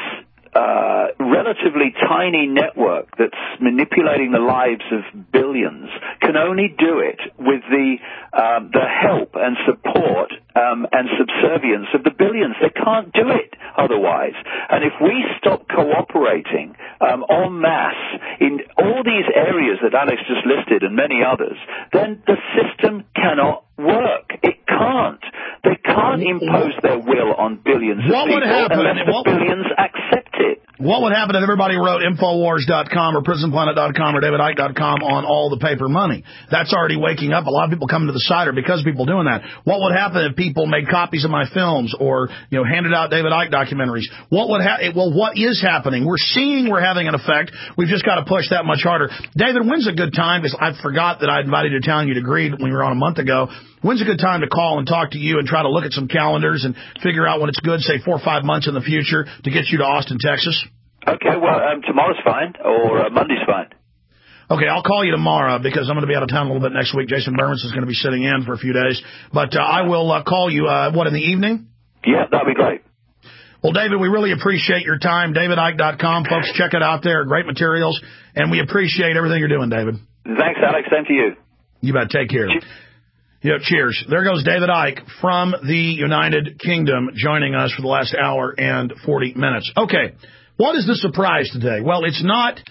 Speaker 2: Uh, relatively tiny network that's manipulating the lives of billions can only do it with the um, the help and support um, and subservience of the billions. They can't do it otherwise. And if we stop cooperating um, en masse in all these areas that Alex just listed and many others, then the system cannot work. It can't. They can't impose their will on billions of
Speaker 1: what
Speaker 2: people
Speaker 1: would happen?
Speaker 2: unless the
Speaker 1: what,
Speaker 2: billions accept it.
Speaker 1: What would happen if everybody wrote Infowars dot com or Prison Planet dot com or David Icke dot com on all the paper money? That's already waking up. A lot of people coming to the site are because of people doing that. What would happen if people made copies of my films or, you know, handed out David Icke documentaries? What would ha- Well, what is happening? We're seeing we're having an effect. We've just got to push that much harder. David, when's a good time? Because I forgot that I invited you to town. You'd agreed when we were on a month ago. When's a good time to call and talk to you and try to look at some calendars and figure out when it's good, say four or five months in the future, to get you to Austin, Texas?
Speaker 2: Okay, well, um, tomorrow's fine, or uh, Monday's fine.
Speaker 1: Okay, I'll call you tomorrow because I'm going to be out of town a little bit next week. Jason Bermans is going to be sitting in for a few days. But uh, I will uh, call you, uh, what, in the evening?
Speaker 2: Yeah, that'd be great.
Speaker 1: Well, David, we really appreciate your time. David Icke dot com. Folks, check it out there. Great materials. And we appreciate everything you're doing, David.
Speaker 2: Thanks, Alex. Same to you.
Speaker 1: You bet. Take care. Yeah, cheers. There goes David Icke from the United Kingdom joining us for the last hour and forty minutes. Okay. What is the surprise today? Well, it's not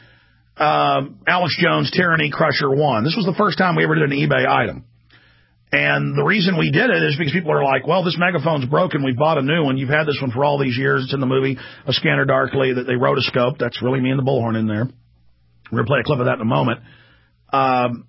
Speaker 1: um, Alex Jones Tyranny Crusher one. This was the first time we ever did an eBay item. And the reason we did it is because people are like, well, this megaphone's broken. We bought a new one. You've had this one for all these years. It's in the movie A Scanner Darkly that they rotoscoped. That's really me and the bullhorn in there. We're going to play a clip of that in a moment. Um,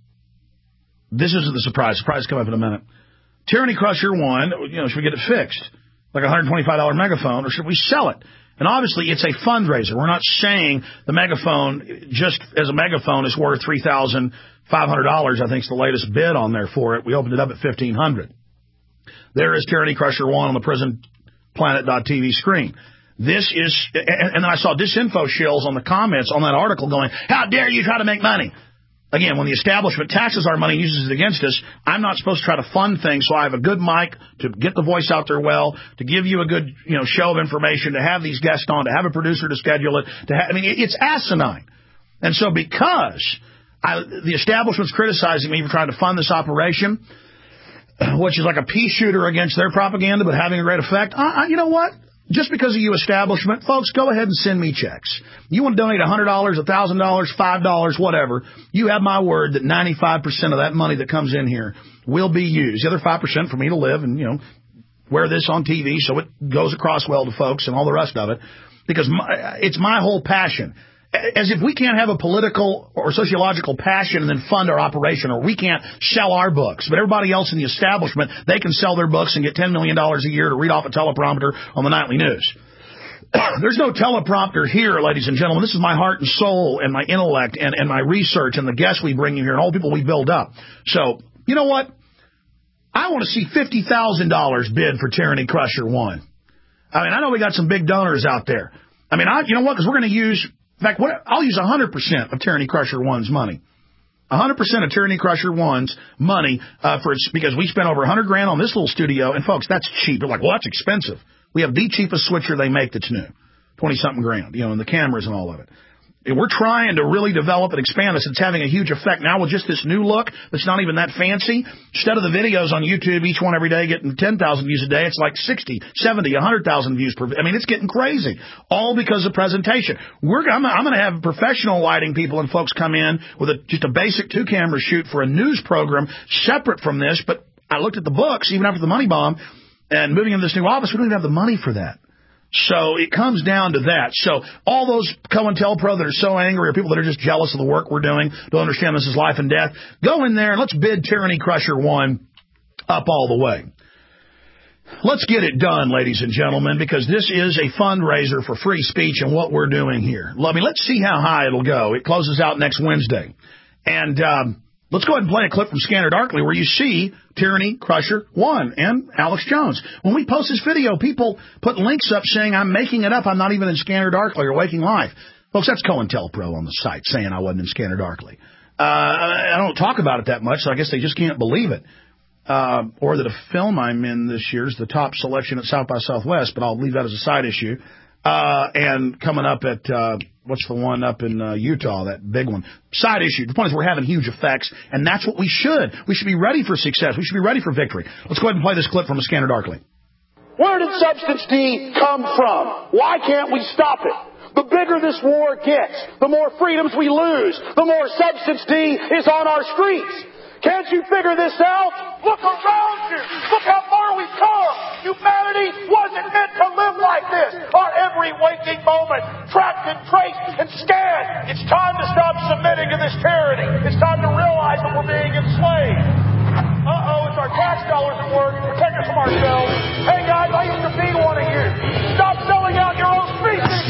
Speaker 1: this isn't the surprise. Surprise will come up in a minute. Tyranny Crusher one, you know, should we get it fixed? Like a one hundred twenty-five dollars megaphone, or should we sell it? And obviously, it's a fundraiser. We're not saying the megaphone, just as a megaphone, is worth three thousand five hundred dollars. I think is the latest bid on there for it. We opened it up at fifteen hundred dollars. There is Tyranny Crusher one on the Prison Planet dot T V screen. This is, and, and then I saw Disinfo shills on the comments on that article going, how dare you try to make money? Again, when the establishment taxes our money and uses it against us, I'm not supposed to try to fund things, so I have a good mic to get the voice out there well, to give you a good, you know, show of information, to have these guests on, to have a producer to schedule it. To ha- I mean, it's asinine. And so because I, the establishment's criticizing me for trying to fund this operation, which is like a pea shooter against their propaganda but having a great effect, I, I, you know what? Just because of you establishment, folks, go ahead and send me checks. You want to donate one hundred dollars, one thousand dollars, five dollars, whatever. You have my word that ninety-five percent of that money that comes in here will be used. The other five percent for me to live and, you know, wear this on T V so it goes across well to folks and all the rest of it. Because my, it's my whole passion. As if we can't have a political or sociological passion and then fund our operation, or we can't sell our books. But everybody else in the establishment, they can sell their books and get ten million dollars a year to read off a teleprompter on the nightly news. There's no teleprompter here, ladies and gentlemen. This is my heart and soul and my intellect and, and my research and the guests we bring you here and all the people we build up. So, you know what? I want to see fifty thousand dollars bid for Tyranny Crusher one. I mean, I know we got some big donors out there. I mean, I, you know what? Because we're going to use... In fact, what, I'll use one hundred percent of Tyranny Crusher one's money. one hundred percent of Tyranny Crusher one's money uh, for its, because we spent over one hundred grand on this little studio. And, folks, that's cheap. You're like, well, that's expensive. We have the cheapest switcher they make that's new, twenty-something grand, you know, and the cameras and all of it. And we're trying to really develop and expand this. It's having a huge effect now with just this new look that's not even that fancy. Instead of the videos on YouTube, each one every day getting ten thousand views a day, it's like sixty, seventy, one hundred thousand views per I mean, it's getting crazy, all because of presentation. We're, I'm, I'm going to have professional lighting people and folks come in with a, just a basic two-camera shoot for a news program separate from this. But I looked at the books, even after the money bomb, and moving into this new office, we don't even have the money for that. So it comes down to that. So all those COINTELPRO that are so angry, or people that are just jealous of the work we're doing, don't understand this is life and death, go in there and let's bid Tyranny Crusher one up all the way. Let's get it done, ladies and gentlemen, because this is a fundraiser for free speech and what we're doing here. I mean, let's see how high it'll go. It closes out next Wednesday. And um, let's go ahead and play a clip from Scanner Darkly where you see Tyranny Crusher one and Alex Jones. When we post this video, people put links up saying I'm making it up. I'm not even in Scanner Darkly or Waking Life. Folks, that's COINTELPRO on the site saying I wasn't in Scanner Darkly. Uh, I don't talk about it that much, so I guess they just can't believe it. Uh, or that a film I'm in this year is the top selection at South by Southwest, but I'll leave that as a side issue. Uh, and coming up at, uh, what's the one up in uh, Utah, that big one? Side issue. The point is we're having huge effects, and that's what we should. We should be ready for success. We should be ready for victory. Let's go ahead and play this clip from A Scanner Darkly.
Speaker 7: Where did Substance D come from? Why can't we stop it? The bigger this war gets, the more freedoms we lose, the more Substance D is on our streets. Can't you figure this out? Look around you. Look how far we've come. Humanity wasn't meant to live like this. Our every waking moment, tracked and traced and scanned. It's time to stop submitting to this tyranny. It's time to realize that we're being enslaved. Uh-oh, it's our tax dollars at work. Protect us from ourselves. Hey, guys, I used to be one of you. Stop selling out your own species.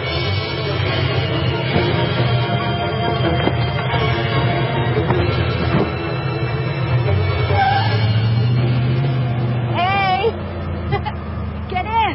Speaker 12: Hey! Get in.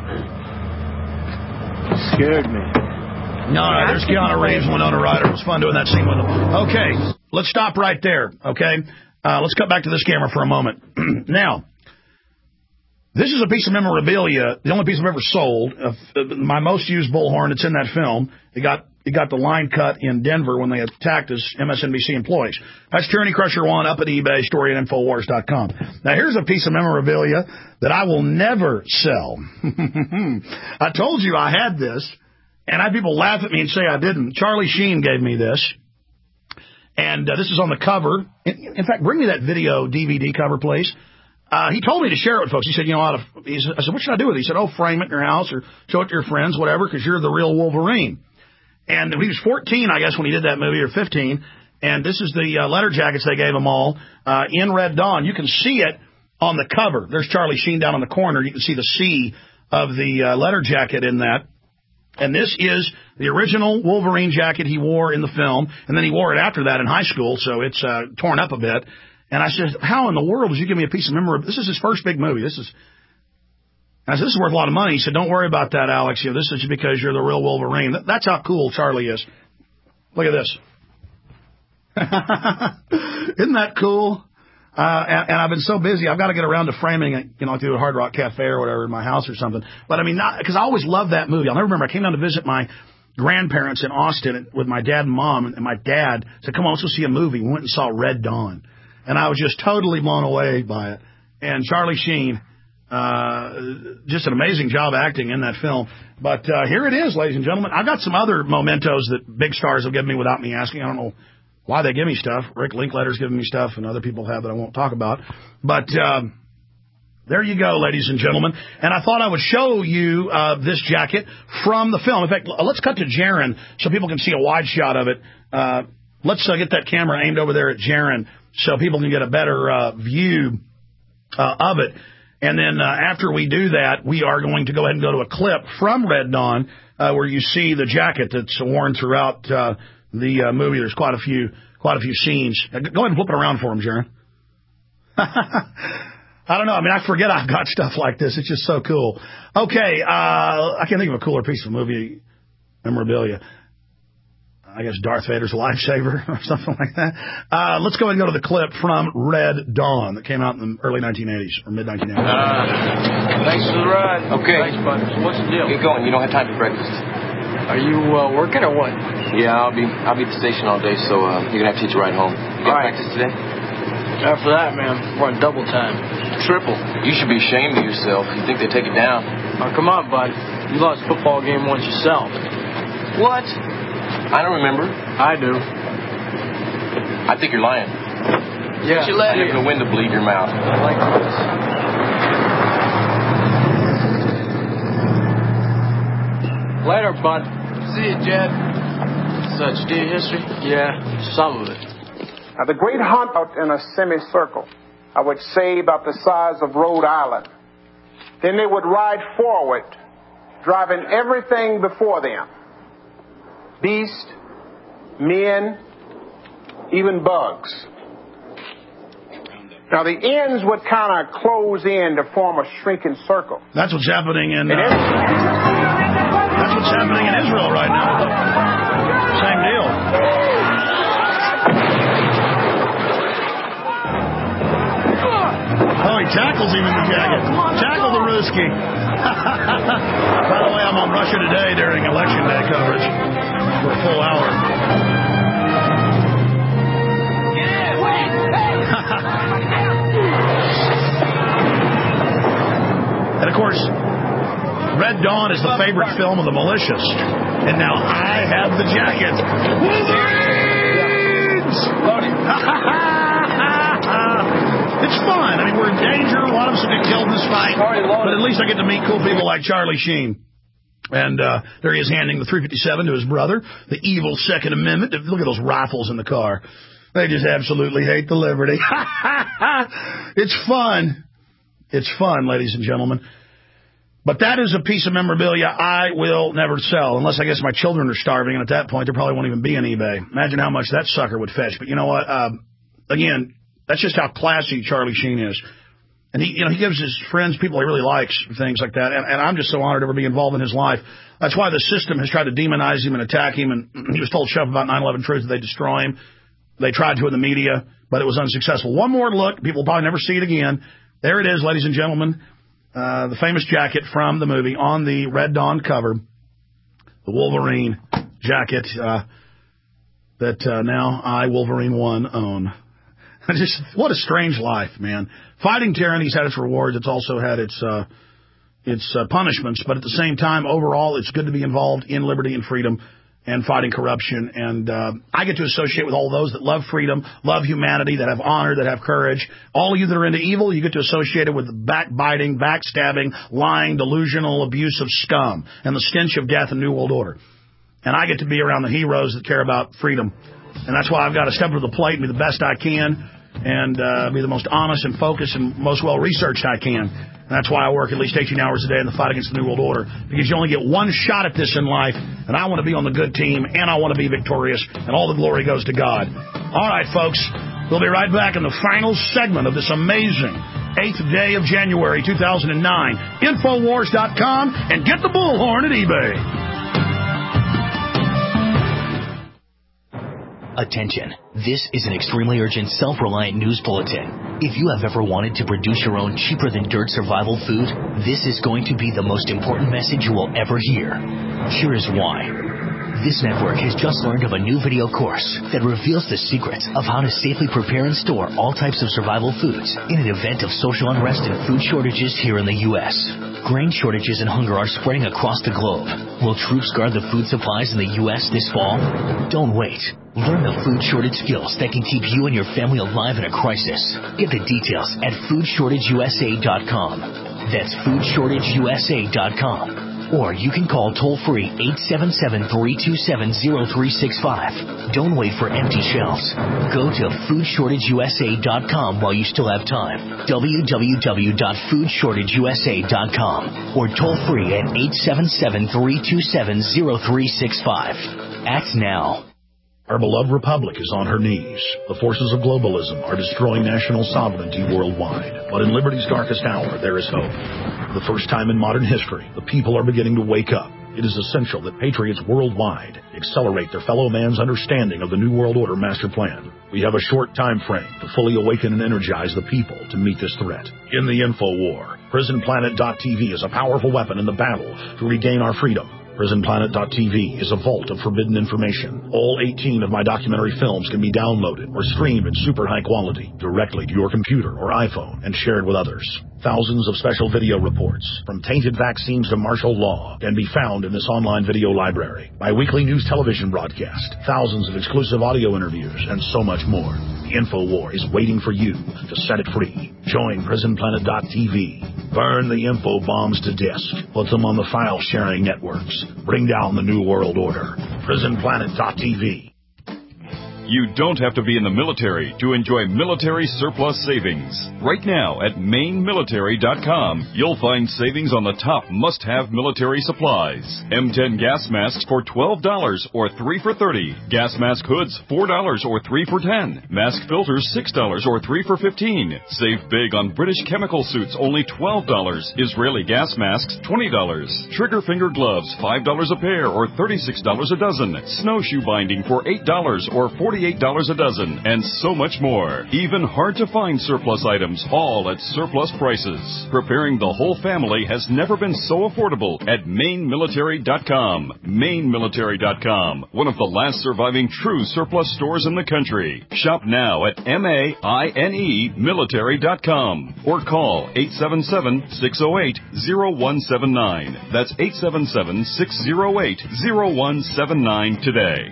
Speaker 6: Scared me.
Speaker 1: No, no, there's Keanu Reeves and Winona Ryder. It was fun doing that scene with them. Okay, let's stop right there, okay? Uh, let's cut back to this camera for a moment. Now, this is a piece of memorabilia, the only piece I've ever sold. Uh, my most used bullhorn, it's in that film. It got it got the line cut in Denver when they attacked us M S N B C employees. That's Tyranny Crusher one up at eBay, story at Infowars dot com. Now, here's a piece of memorabilia that I will never sell. I told you I had this, and I had people laugh at me and say I didn't. Charlie Sheen gave me this. And uh, this is on the cover. In, in fact, bring me that video D V D cover, please. Uh, he told me to share it with folks. He said, you know, I said, what should I do with it? He said, oh, frame it in your house or show it to your friends, whatever, because you're the real Wolverine. And he was fourteen, I guess, when he did that movie, or fifteen. And this is the uh, letter jackets they gave him all uh, in Red Dawn. You can see it on the cover. There's Charlie Sheen down on the corner. You can see the C of the uh, letter jacket in that. And this is the original Wolverine jacket he wore in the film, and then he wore it after that in high school, so it's uh, torn up a bit. And I said, how in the world would you give me a piece of memorabilia? This is his first big movie. This is, I said, this is worth a lot of money. He said, don't worry about that, Alex. You know, this is because you're the real Wolverine. That's how cool Charlie is. Look at this. Isn't that cool? Uh, and, and I've been so busy, I've got to get around to framing it, you know, through a Hard Rock Cafe or whatever in my house or something. But I mean, not because I always loved that movie. I'll never remember. I came down to visit my grandparents in Austin with my dad and mom, and my dad said, come on, let's go see a movie. We went and saw Red Dawn. And I was just totally blown away by it. And Charlie Sheen, uh, just an amazing job acting in that film. But uh, here it is, ladies and gentlemen. I've got some other mementos that big stars have given me without me asking. I don't know why they give me stuff. Rick Linklater's given me stuff, and other people have that I won't talk about. But uh, there you go, ladies and gentlemen. And I thought I would show you uh, this jacket from the film. In fact, let's cut to Jaron so people can see a wide shot of it. Uh, let's uh, get that camera aimed over there at Jaron so people can get a better uh, view uh, of it. And then uh, after we do that, we are going to go ahead and go to a clip from Red Dawn uh, where you see the jacket that's worn throughout uh, the uh, movie. There's quite a few quite a few scenes. Go ahead and flip it around for him, Jaron. I don't know. I mean, I forget I've got stuff like this. It's just so cool. Okay, uh, I can't think of a cooler piece of movie memorabilia. I guess Darth Vader's lifesaver or something like that. Uh, let's go ahead and go to the clip from Red Dawn that came out in the early nineteen eighties or mid nineteen eighties.
Speaker 14: Uh, thanks for the ride. Okay. Thanks, bud. So what's the deal? Get going. You don't have time for breakfast. Are you uh, working or what? Yeah, I'll be I'll be at the station all day, so uh, you're gonna have to teach a ride home. You got right. practice today? After that, man, we're on double time. Triple. You should be ashamed of yourself. You think they take it down? Oh, come on, bud. You lost a football game once yourself. What? I don't remember. I do. I think you're lying. Yeah. You let it. The wind to bleed your mouth. I like this. Later, bud. See you, Jed. Such dear history? Yeah, some of it.
Speaker 16: Now, the great hunt out in a semicircle, I would say about the size of Rhode Island. Then they would ride forward, driving everything before them. Beast, men, even bugs. Now, the ends would kind of close in to form a shrinking circle.
Speaker 1: That's what's happening in... Uh, that's what's happening in Israel right now. Same deal. Oh, he tackles him in the jacket. Tackle the Ruski. By the way, I'm on Russia Today during Election Day coverage for a full hour. And of course, Red Dawn is the favorite film of the malicious. And now I have the jacket. Wolverines! It's fun. I mean, we're in danger. A lot of us will get killed in this fight. But at least I get to meet cool people like Charlie Sheen. And uh, there he is handing the three fifty-seven to his brother, the evil Second Amendment. Look at those rifles in the car. They just absolutely hate the liberty. It's fun. It's fun, ladies and gentlemen. But that is a piece of memorabilia I will never sell, unless I guess my children are starving, and at that point there probably won't even be an eBay. Imagine how much that sucker would fetch. But you know what? Uh, again, that's just how classy Charlie Sheen is. And he, you know, he gives his friends, people he really likes, things like that. And, and I'm just so honored to ever be involved in his life. That's why the system has tried to demonize him and attack him. And he was told stuff about nine eleven Truth that they destroy him. They tried to in the media, but it was unsuccessful. One more look. People will probably never see it again. There it is, ladies and gentlemen. Uh, the famous jacket from the movie on the Red Dawn cover, the Wolverine jacket uh, that uh, now I, Wolverine one, own. Just what a strange life, man. Fighting tyranny's had its rewards. It's also had its uh, its uh, punishments. But at the same time, overall, it's good to be involved in liberty and freedom and fighting corruption. And uh, I get to associate with all those that love freedom, love humanity, that have honor, that have courage. All of you that are into evil, you get to associate it with backbiting, backstabbing, lying, delusional, abusive scum, and the stench of death and New World Order. And I get to be around the heroes that care about freedom. And that's why I've got to step up to the plate and be the best I can and uh, be the most honest and focused and most well-researched I can. And that's why I work at least eighteen hours a day in the fight against the New World Order, because you only get one shot at this in life, and I want to be on the good team, and I want to be victorious, and all the glory goes to God. All right, folks, we'll be right back in the final segment of this amazing eighth day of January two thousand nine. Infowars dot com, and get the bullhorn at eBay.
Speaker 17: Attention. This is an extremely urgent, self-reliant news bulletin. If you have ever wanted to produce your own cheaper-than-dirt survival food, this is going to be the most important message you will ever hear. Here is why. This network has just learned of a new video course that reveals the secrets of how to safely prepare and store all types of survival foods in an event of social unrest and food shortages here in the U S Grain shortages and hunger are spreading across the globe. Will troops guard the food supplies in the U S this fall? Don't wait. Learn the food shortage skills that can keep you and your family alive in a crisis. Get the details at food shortage u s a dot com. That's food shortage u s a dot com. Or you can call toll-free eight seven seven, three two seven, zero three six five. Don't wait for empty shelves. Go to food shortage u s a dot com while you still have time. w w w dot food shortage u s a dot com. Or toll-free at eight seven seven, three two seven, zero three six five. Act now.
Speaker 15: Our beloved republic is on her knees. The forces of globalism are destroying national sovereignty worldwide. But in liberty's darkest hour, there is hope. For the first time in modern history, the people are beginning to wake up. It is essential that patriots worldwide accelerate their fellow man's understanding of the New World Order master plan. We have a short time frame to fully awaken and energize the people to meet this threat. In the info war, prison planet dot t v is a powerful weapon in the battle to regain our freedom. prison planet dot t v is a vault of forbidden information. All eighteen of my documentary films can be downloaded or streamed in super high quality directly to your computer or iPhone and shared with others. Thousands of special video reports, from tainted vaccines to martial law, can be found in this online video library. My weekly news television broadcast, thousands of exclusive audio interviews, and so much more. The InfoWar is waiting for you to set it free. Join prison planet dot t v. Burn the info bombs to disk. Put them on the file-sharing networks. Bring down the New World Order. prison planet dot t v.
Speaker 18: You don't have to be in the military to enjoy military surplus savings. Right now at Maine Military dot com, you'll find savings on the top must-have military supplies. M ten gas masks for twelve dollars or three for thirty dollars. Gas mask hoods four dollars or three for ten dollars. Mask filters six dollars or three for fifteen dollars. Save big on British chemical suits, only twelve dollars. Israeli gas masks twenty dollars. Trigger finger gloves five dollars a pair or thirty-six dollars a dozen. Snowshoe binding for eight dollars or forty-eight dollars a dozen, and so much more. Even hard-to-find surplus items, all at surplus prices. Preparing the whole family has never been so affordable at Maine Military dot com. Maine Military dot com, one of the last surviving true surplus stores in the country. Shop now at M A I N E Military dot com or call eight seven seven, six oh eight, oh one seven nine. That's eight seven seven, six oh eight, oh one seven nine today.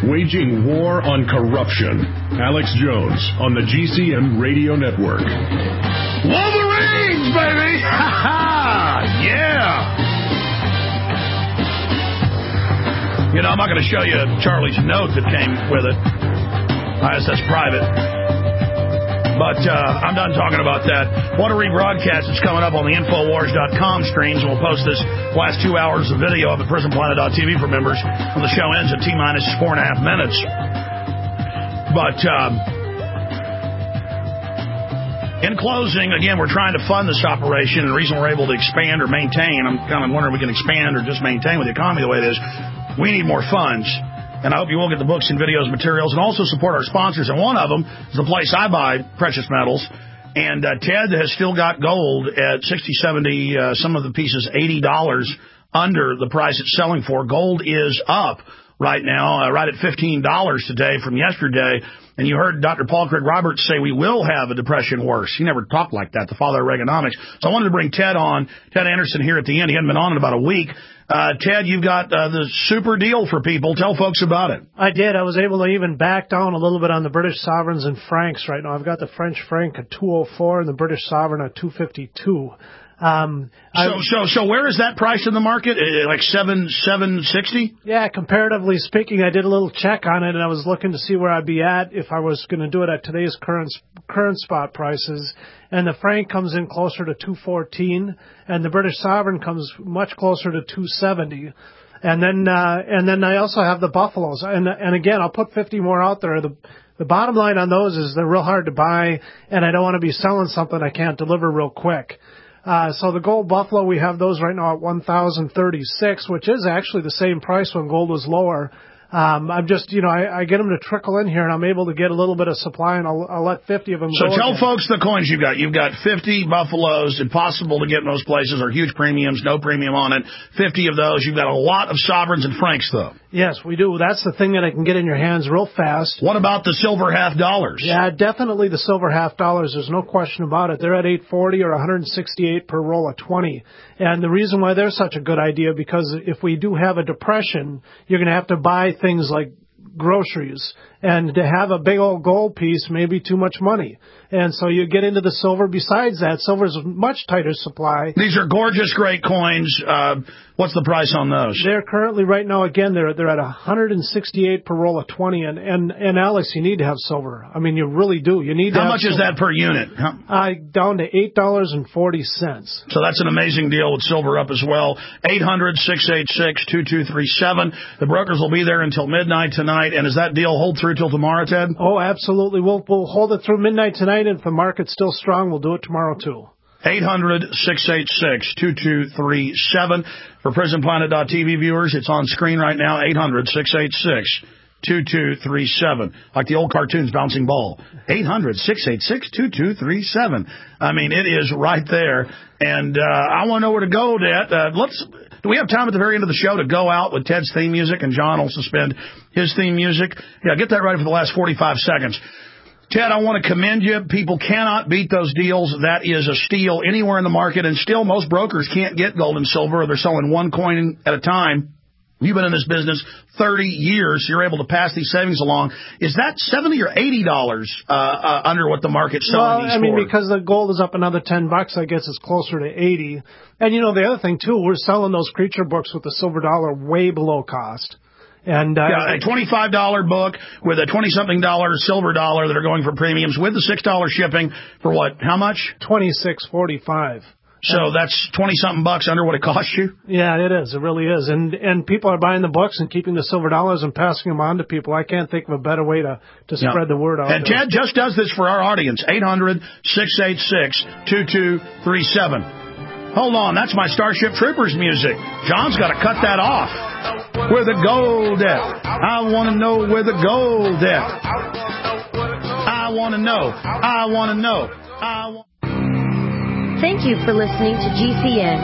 Speaker 13: Waging War on Corruption. Alex Jones on the G C N Radio Network.
Speaker 1: Wolverines, baby! Ha ha! Yeah! You know, I'm not going to show you Charlie's note that came with it. I guess that's private. But uh, I'm done talking about that. Want to rebroadcast? It's coming up on the Infowars dot com streams, and we'll post this last two hours of video up at prison planet dot t v for members when the show ends at T-minus four and a half minutes. But um, in closing, again, we're trying to fund this operation, and the reason we're able to expand or maintain, I'm kind of wondering if we can expand or just maintain with the economy the way it is, we need more funds. And I hope you will get the books and videos, materials, and also support our sponsors. And one of them is the place I buy precious metals. And uh, Ted has still got gold at sixty, seventy, uh, some of the pieces eighty dollars under the price it's selling for. Gold is up right now, uh, right at fifteen dollars today from yesterday. And you heard Doctor Paul Craig Roberts say we will have a depression worse. He never talked like that, the father of Reaganomics. So I wanted to bring Ted on, Ted Anderson here at the end. He hadn't been on in about a week. Uh, Ted, you've got uh, the super deal for people. Tell folks about it.
Speaker 19: I did. I was able to even back down a little bit on the British sovereigns and francs right now. I've got the French franc at two oh four and the British sovereign at two fifty-two. Um,
Speaker 1: so, so, so where is that price in the market? Uh, like seven, seven sixty?
Speaker 19: Yeah, comparatively speaking, I did a little check on it, and I was looking to see where I'd be at if I was going to do it at today's current current spot prices. And the franc comes in closer to two fourteen, and the British sovereign comes much closer to two seventy. And then, uh, and then I also have the buffaloes, and and again, I'll put fifty more out there. The the bottom line on those is they're real hard to buy, and I don't want to be selling something I can't deliver real quick. Uh, so the gold buffalo, we have those right now at one thousand thirty-six, which is actually the same price when gold was lower. Um, I'm just, you know, I, I get them to trickle in here, and I'm able to get a little bit of supply, and I'll, I'll let fifty of them
Speaker 1: so
Speaker 19: go.
Speaker 1: So tell
Speaker 19: again.
Speaker 1: folks the coins you've got. You've got fifty buffaloes, impossible to get in those places, are huge premiums, no premium on it. fifty of those. You've got a lot of sovereigns and francs, though.
Speaker 19: Yes, we do. That's the thing that I can get in your hands real fast.
Speaker 1: What about the silver half dollars?
Speaker 19: Yeah, definitely the silver half dollars. There's no question about it. They're at eight forty or one sixty-eight per roll of twenty. And the reason why they're such a good idea, because if we do have a depression, you're going to have to buy things like groceries, and to have a big old gold piece may be too much money. And so you get into the silver. Besides that, silver's a much tighter supply.
Speaker 1: These are gorgeous, great coins. Uh, what's the price on those?
Speaker 19: They're currently, right now, again, they're they're at one sixty-eight per roll of twenty. And, and, and Alex, you need to have silver. I mean, you really do. You need.
Speaker 1: How
Speaker 19: to have
Speaker 1: much is that per unit? Huh?
Speaker 19: Uh, down to eight dollars and forty cents.
Speaker 1: So that's an amazing deal with silver up as well. eight hundred, six eight six, two two three seven. The brokers will be there until midnight tonight. And does that deal hold through till tomorrow, Ted?
Speaker 19: Oh, absolutely. We'll, we'll hold it through midnight tonight, and if the market's still strong, we'll do it tomorrow, too.
Speaker 1: eight hundred, six eight six, two two three seven. For prison planet dot t v viewers, it's on screen right now, eight hundred, six eight six, two two three seven. Like the old cartoons, bouncing ball. eight hundred, six eight six, two two three seven. I mean, it is right there. And uh, I want to know where to go, Dad. Uh, let's... Do we have time at the very end of the show to go out with Ted's theme music, and John will suspend his theme music? Yeah, get that ready for the last forty-five seconds. Ted, I want to commend you. People cannot beat those deals. That is a steal anywhere in the market, and still most brokers can't get gold and silver. They're selling one coin at a time. You've been in this business thirty years. You're able to pass these savings along. Is that seventy or eighty dollars uh, uh, under what the market's selling
Speaker 19: well,
Speaker 1: these
Speaker 19: I mean,
Speaker 1: for?
Speaker 19: because the gold is up another ten bucks, I guess it's closer to eighty. And you know, the other thing too, we're selling those creature books with the silver dollar way below cost. And uh,
Speaker 1: yeah, a twenty-five dollar book with a twenty-something dollar silver dollar that are going for premiums with the six dollar shipping for what? How much?
Speaker 19: twenty-six forty-five.
Speaker 1: So that's twenty-something bucks under what it cost you?
Speaker 19: Yeah, it is. It really is. And and people are buying the books and keeping the silver dollars and passing them on to people. I can't think of a better way to, to spread yeah. the word out.
Speaker 1: And Ted just does this for our audience. eight hundred, six eight six, two two three seven. Hold on. That's my Starship Troopers music. John's got to cut that off. Where the gold at? I want to know where the gold at. I want to know. I want to know. I want
Speaker 20: Thank you for listening to G C N.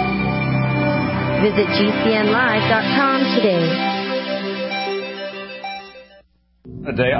Speaker 20: Visit G C N live dot com today.
Speaker 4: A day